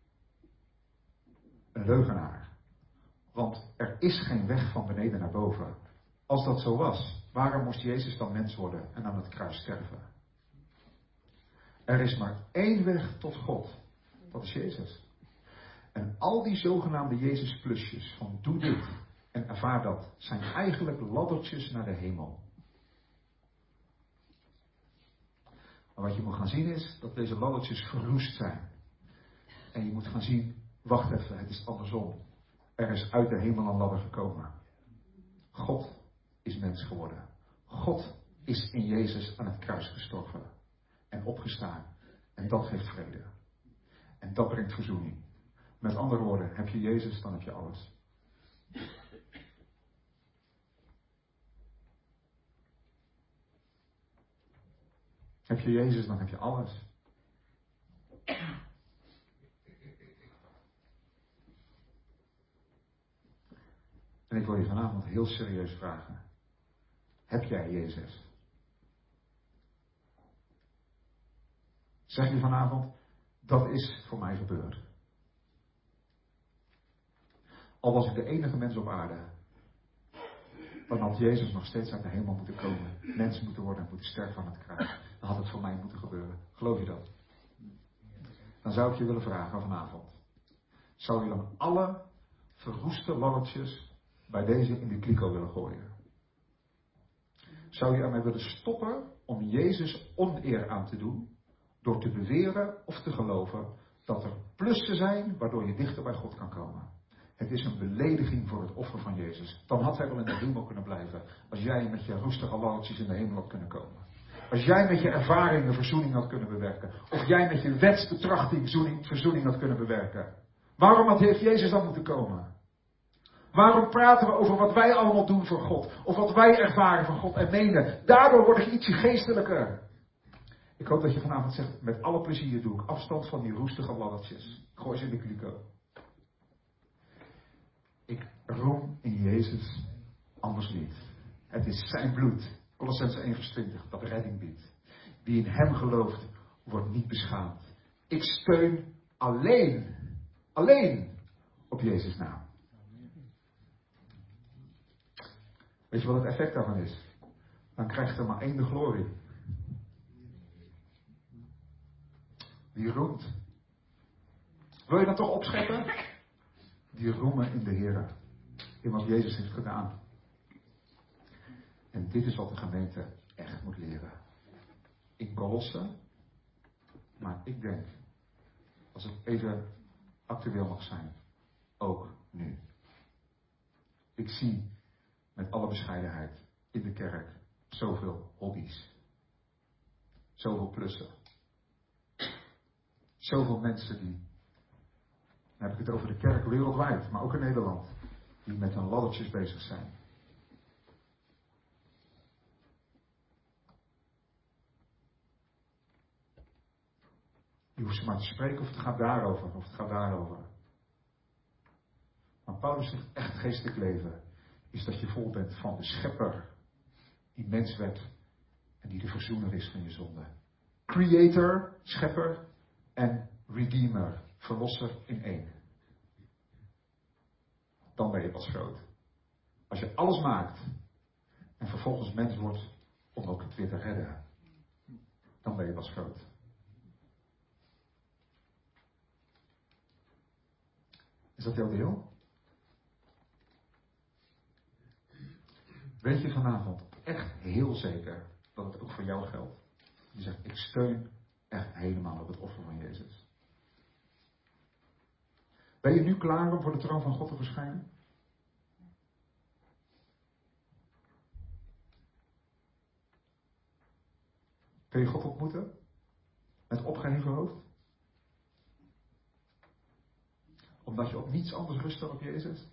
een leugenaar. Want er is geen weg van beneden naar boven. Als dat zo was, Waarom moest Jezus dan mens worden en aan het kruis sterven? Er is maar één weg tot God. Dat is Jezus. En al die zogenaamde Jezus plusjes van doe dit en ervaar dat, zijn eigenlijk laddertjes naar de hemel. Maar wat je moet gaan zien is dat deze laddertjes verroest zijn. En je moet gaan zien, wacht even, het is andersom. Er is uit de hemel een ladder gekomen. God is mens geworden. God is in Jezus aan het kruis gestorven. En opgestaan. En dat geeft vrede. En dat brengt verzoening. Met andere woorden, heb je Jezus, dan heb je alles. Heb je Jezus, dan heb je alles. En ik wil je vanavond heel serieus vragen. Heb jij Jezus? Zeg je vanavond, dat is voor mij gebeurd. Al was ik de enige mens op aarde, dan had Jezus nog steeds uit de hemel moeten komen, mens moeten worden en moeten sterven aan het kruis. Dan had het voor mij moeten gebeuren. Geloof je dat? Dan zou ik je willen vragen vanavond. Zou je dan alle verroeste laddertjes bij deze in de kliko willen gooien? Zou je ermee willen stoppen om Jezus oneer aan te doen, door te beweren of te geloven dat er plussen zijn waardoor je dichter bij God kan komen? Het is een belediging voor het offer van Jezus. Dan had hij wel in de hemel kunnen blijven. Als jij met je roestige laddertjes in de hemel had kunnen komen. Als jij met je ervaringen verzoening had kunnen bewerken. Of jij met je wetsbetrachting verzoening had kunnen bewerken. Waarom had heeft Jezus dan moeten komen? Waarom praten we over wat wij allemaal doen voor God? Of wat wij ervaren van God en menen? Daardoor word ik ietsje geestelijker. Ik hoop dat je vanavond zegt, met alle plezier doe ik afstand van die roestige laddertjes. Gooi ze in de kliko. Ik roem in Jezus, anders niet. Het is zijn bloed, Kolossenzen één vers twintig, dat redding biedt. Wie in hem gelooft, wordt niet beschaamd. Ik steun alleen, alleen op Jezus' naam. Weet je wat het effect daarvan is? Dan krijgt er maar één de glorie. Wie roemt. Wil je dat toch opscheppen? Die roemen in de Heer. In wat Jezus heeft gedaan. En dit is wat de gemeente echt moet leren. In Kolossen. Maar ik denk, als het even actueel mag zijn, ook nu. Ik zie met alle bescheidenheid in de kerk zoveel hobby's. Zoveel plussen. Zoveel mensen die, dan heb ik het over de kerk wereldwijd, maar ook in Nederland, die met hun laddertjes bezig zijn. Je hoeft ze maar te spreken of het gaat daarover, of het gaat daarover. Maar Paulus zegt echt geestelijk leven, is dat je vol bent van de schepper, die mens werd en die de verzoener is van je zonde. Creator, schepper en redeemer, verlosser in één. Dan ben je pas groot. Als je alles maakt en vervolgens mens wordt om ook het weer te redden, dan ben je pas groot. Is dat jouw deel? Weet je vanavond echt heel zeker dat het ook voor jou geldt? Je zegt, ik steun echt helemaal op het offer van Jezus. Ben je nu klaar om voor de troon van God te verschijnen? Kun je God ontmoeten? Met opgeheven hoofd? Omdat je op niets anders rust dan op Jezus?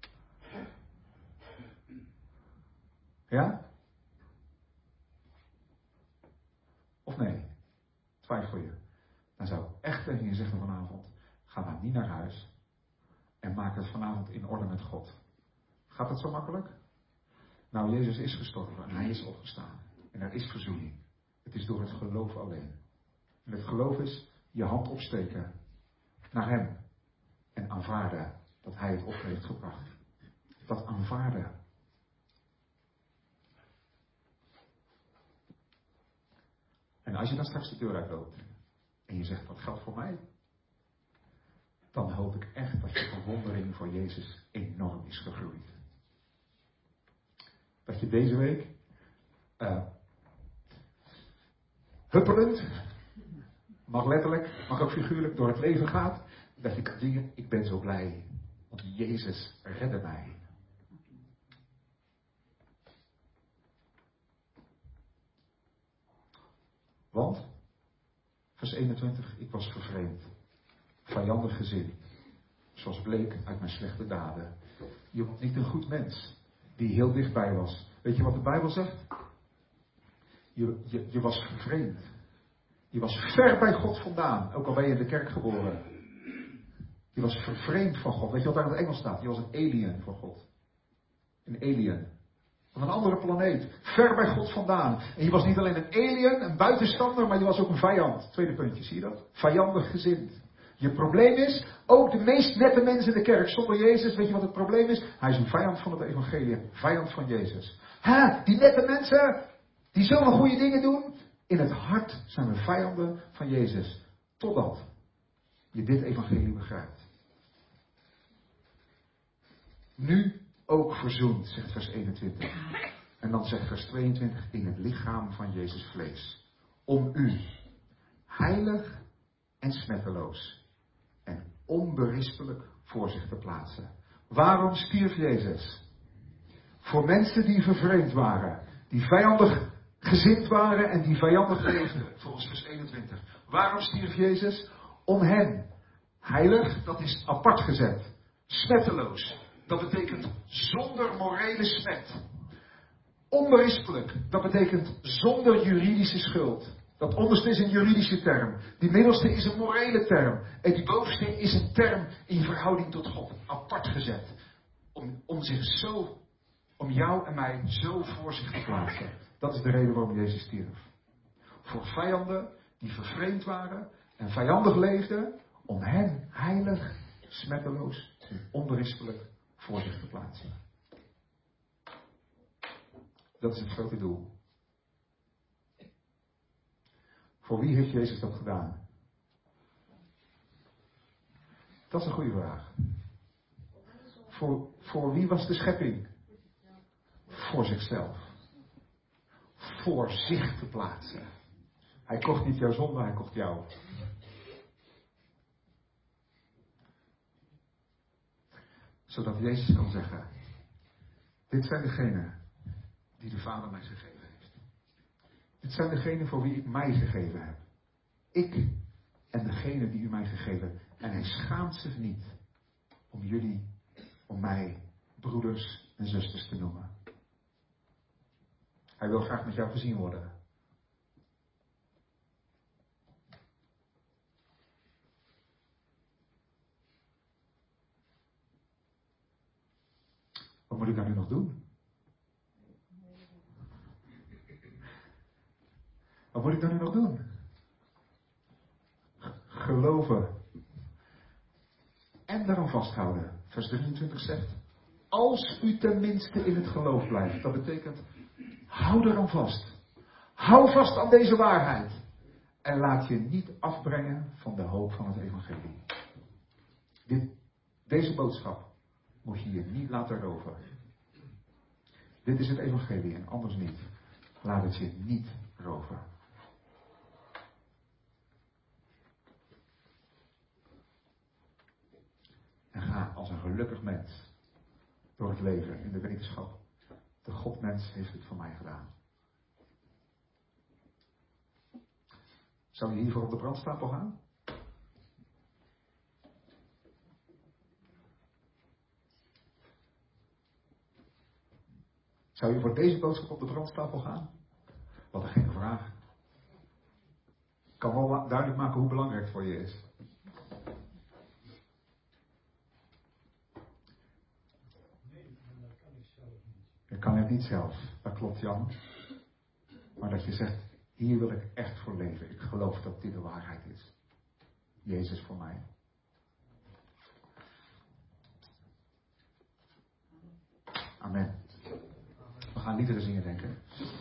Ja? Of nee? Twijfel je? Dan zou ik echt tegen je zeggen vanavond, ga dan niet naar huis en maak het vanavond in orde met God. Gaat dat zo makkelijk? Nou, Jezus is gestorven en hij is opgestaan. En er is verzoening. Het is door het geloof alleen. En het geloof is je hand opsteken naar hem en aanvaarden dat hij het op heeft gebracht. Dat aanvaarden. En als je dan straks de deur uitloopt en je zegt, wat geldt voor mij? Dan hoop ik echt dat je verwondering voor Jezus enorm is gegroeid. Dat je deze week uh, huppelend, mag letterlijk, mag ook figuurlijk, door het leven gaat. Dat je kan zingen, ik ben zo blij, want Jezus redde mij. Want, vers eenentwintig, ik was vervreemd, vijandig gezind, zoals bleek uit mijn slechte daden. Je was niet een goed mens, die heel dichtbij was. Weet je wat de Bijbel zegt? Je, je, je was vervreemd. Je was ver bij God vandaan, ook al ben je in de kerk geboren. Je was vervreemd van God. Weet je wat daar in het Engels staat? Je was een alien voor God. Een alien. Van een andere planeet. Ver bij God vandaan. En je was niet alleen een alien, een buitenstander, maar je was ook een vijand. Tweede puntje, zie je dat? Vijandig gezind. Je probleem is, ook de meest nette mensen in de kerk zonder Jezus, weet je wat het probleem is? Hij is een vijand van het evangelie. Vijand van Jezus. Ha, die nette mensen, die zoveel goede dingen doen. In het hart zijn we vijanden van Jezus. Totdat je dit evangelie begrijpt. Nu ook verzoend, zegt vers eenentwintig. En dan zegt vers tweeëntwintig, in het lichaam van Jezus vlees. Om u, heilig en smetteloos en onberispelijk voor zich te plaatsen. Waarom stierf Jezus? Voor mensen die vervreemd waren, die vijandig gezind waren en die vijandig leefden, volgens vers eenentwintig. Waarom stierf Jezus? Om hen. Heilig, dat is apart gezet. Smetteloos, dat betekent zonder morele smet. Onberispelijk, dat betekent zonder juridische schuld. Dat onderste is een juridische term. Die middelste is een morele term. En die bovenste is een term in verhouding tot God. Apart gezet. Om, om zich zo, om jou en mij zo voor zich te plaatsen. Dat is de reden waarom Jezus stierf. Voor vijanden die vervreemd waren en vijandig leefden. Om hen heilig, smetteloos en onberispelijk voor zich te plaatsen. Dat is het grote doel. Voor wie heeft Jezus dat gedaan? Dat is een goede vraag. Voor, voor wie was de schepping? Voor zichzelf. Voor zich te plaatsen. Hij kocht niet jouw zonde, hij kocht jou. Zodat Jezus kan zeggen, dit zijn degenen die de Vader mij gegeven heeft. Dit zijn degenen voor wie ik mij gegeven heb. Ik en degene die u mij gegeven hebt. En hij schaamt zich niet om jullie, om mij, broeders en zusters te noemen. Hij wil graag met jou gezien worden. Wat moet ik dan nu nog doen? Wat moet ik dan nu nog doen? Geloven. En daarom vasthouden. Vers drieëntwintig zegt, als u tenminste in het geloof blijft. Dat betekent, hou eraan vast. Hou vast aan deze waarheid. En laat je niet afbrengen van de hoop van het evangelie. Dit, deze boodschap moet je je niet laten roven. Dit is het evangelie en anders niet. Laat het je niet roven. En ga als een gelukkig mens door het leven in de wetenschap. De Godmens heeft het voor mij gedaan. Zou je hiervoor op de brandstapel gaan? Zou je voor deze boodschap op de brandstapel gaan? Wat een gekke vraag. Ik kan wel duidelijk maken hoe belangrijk het voor je is. Je kan het niet zelf, dat klopt Jan. Maar dat je zegt, hier wil ik echt voor leven. Ik geloof dat dit de waarheid is. Jezus voor mij. Amen. We gaan liederen zingen, denk ik.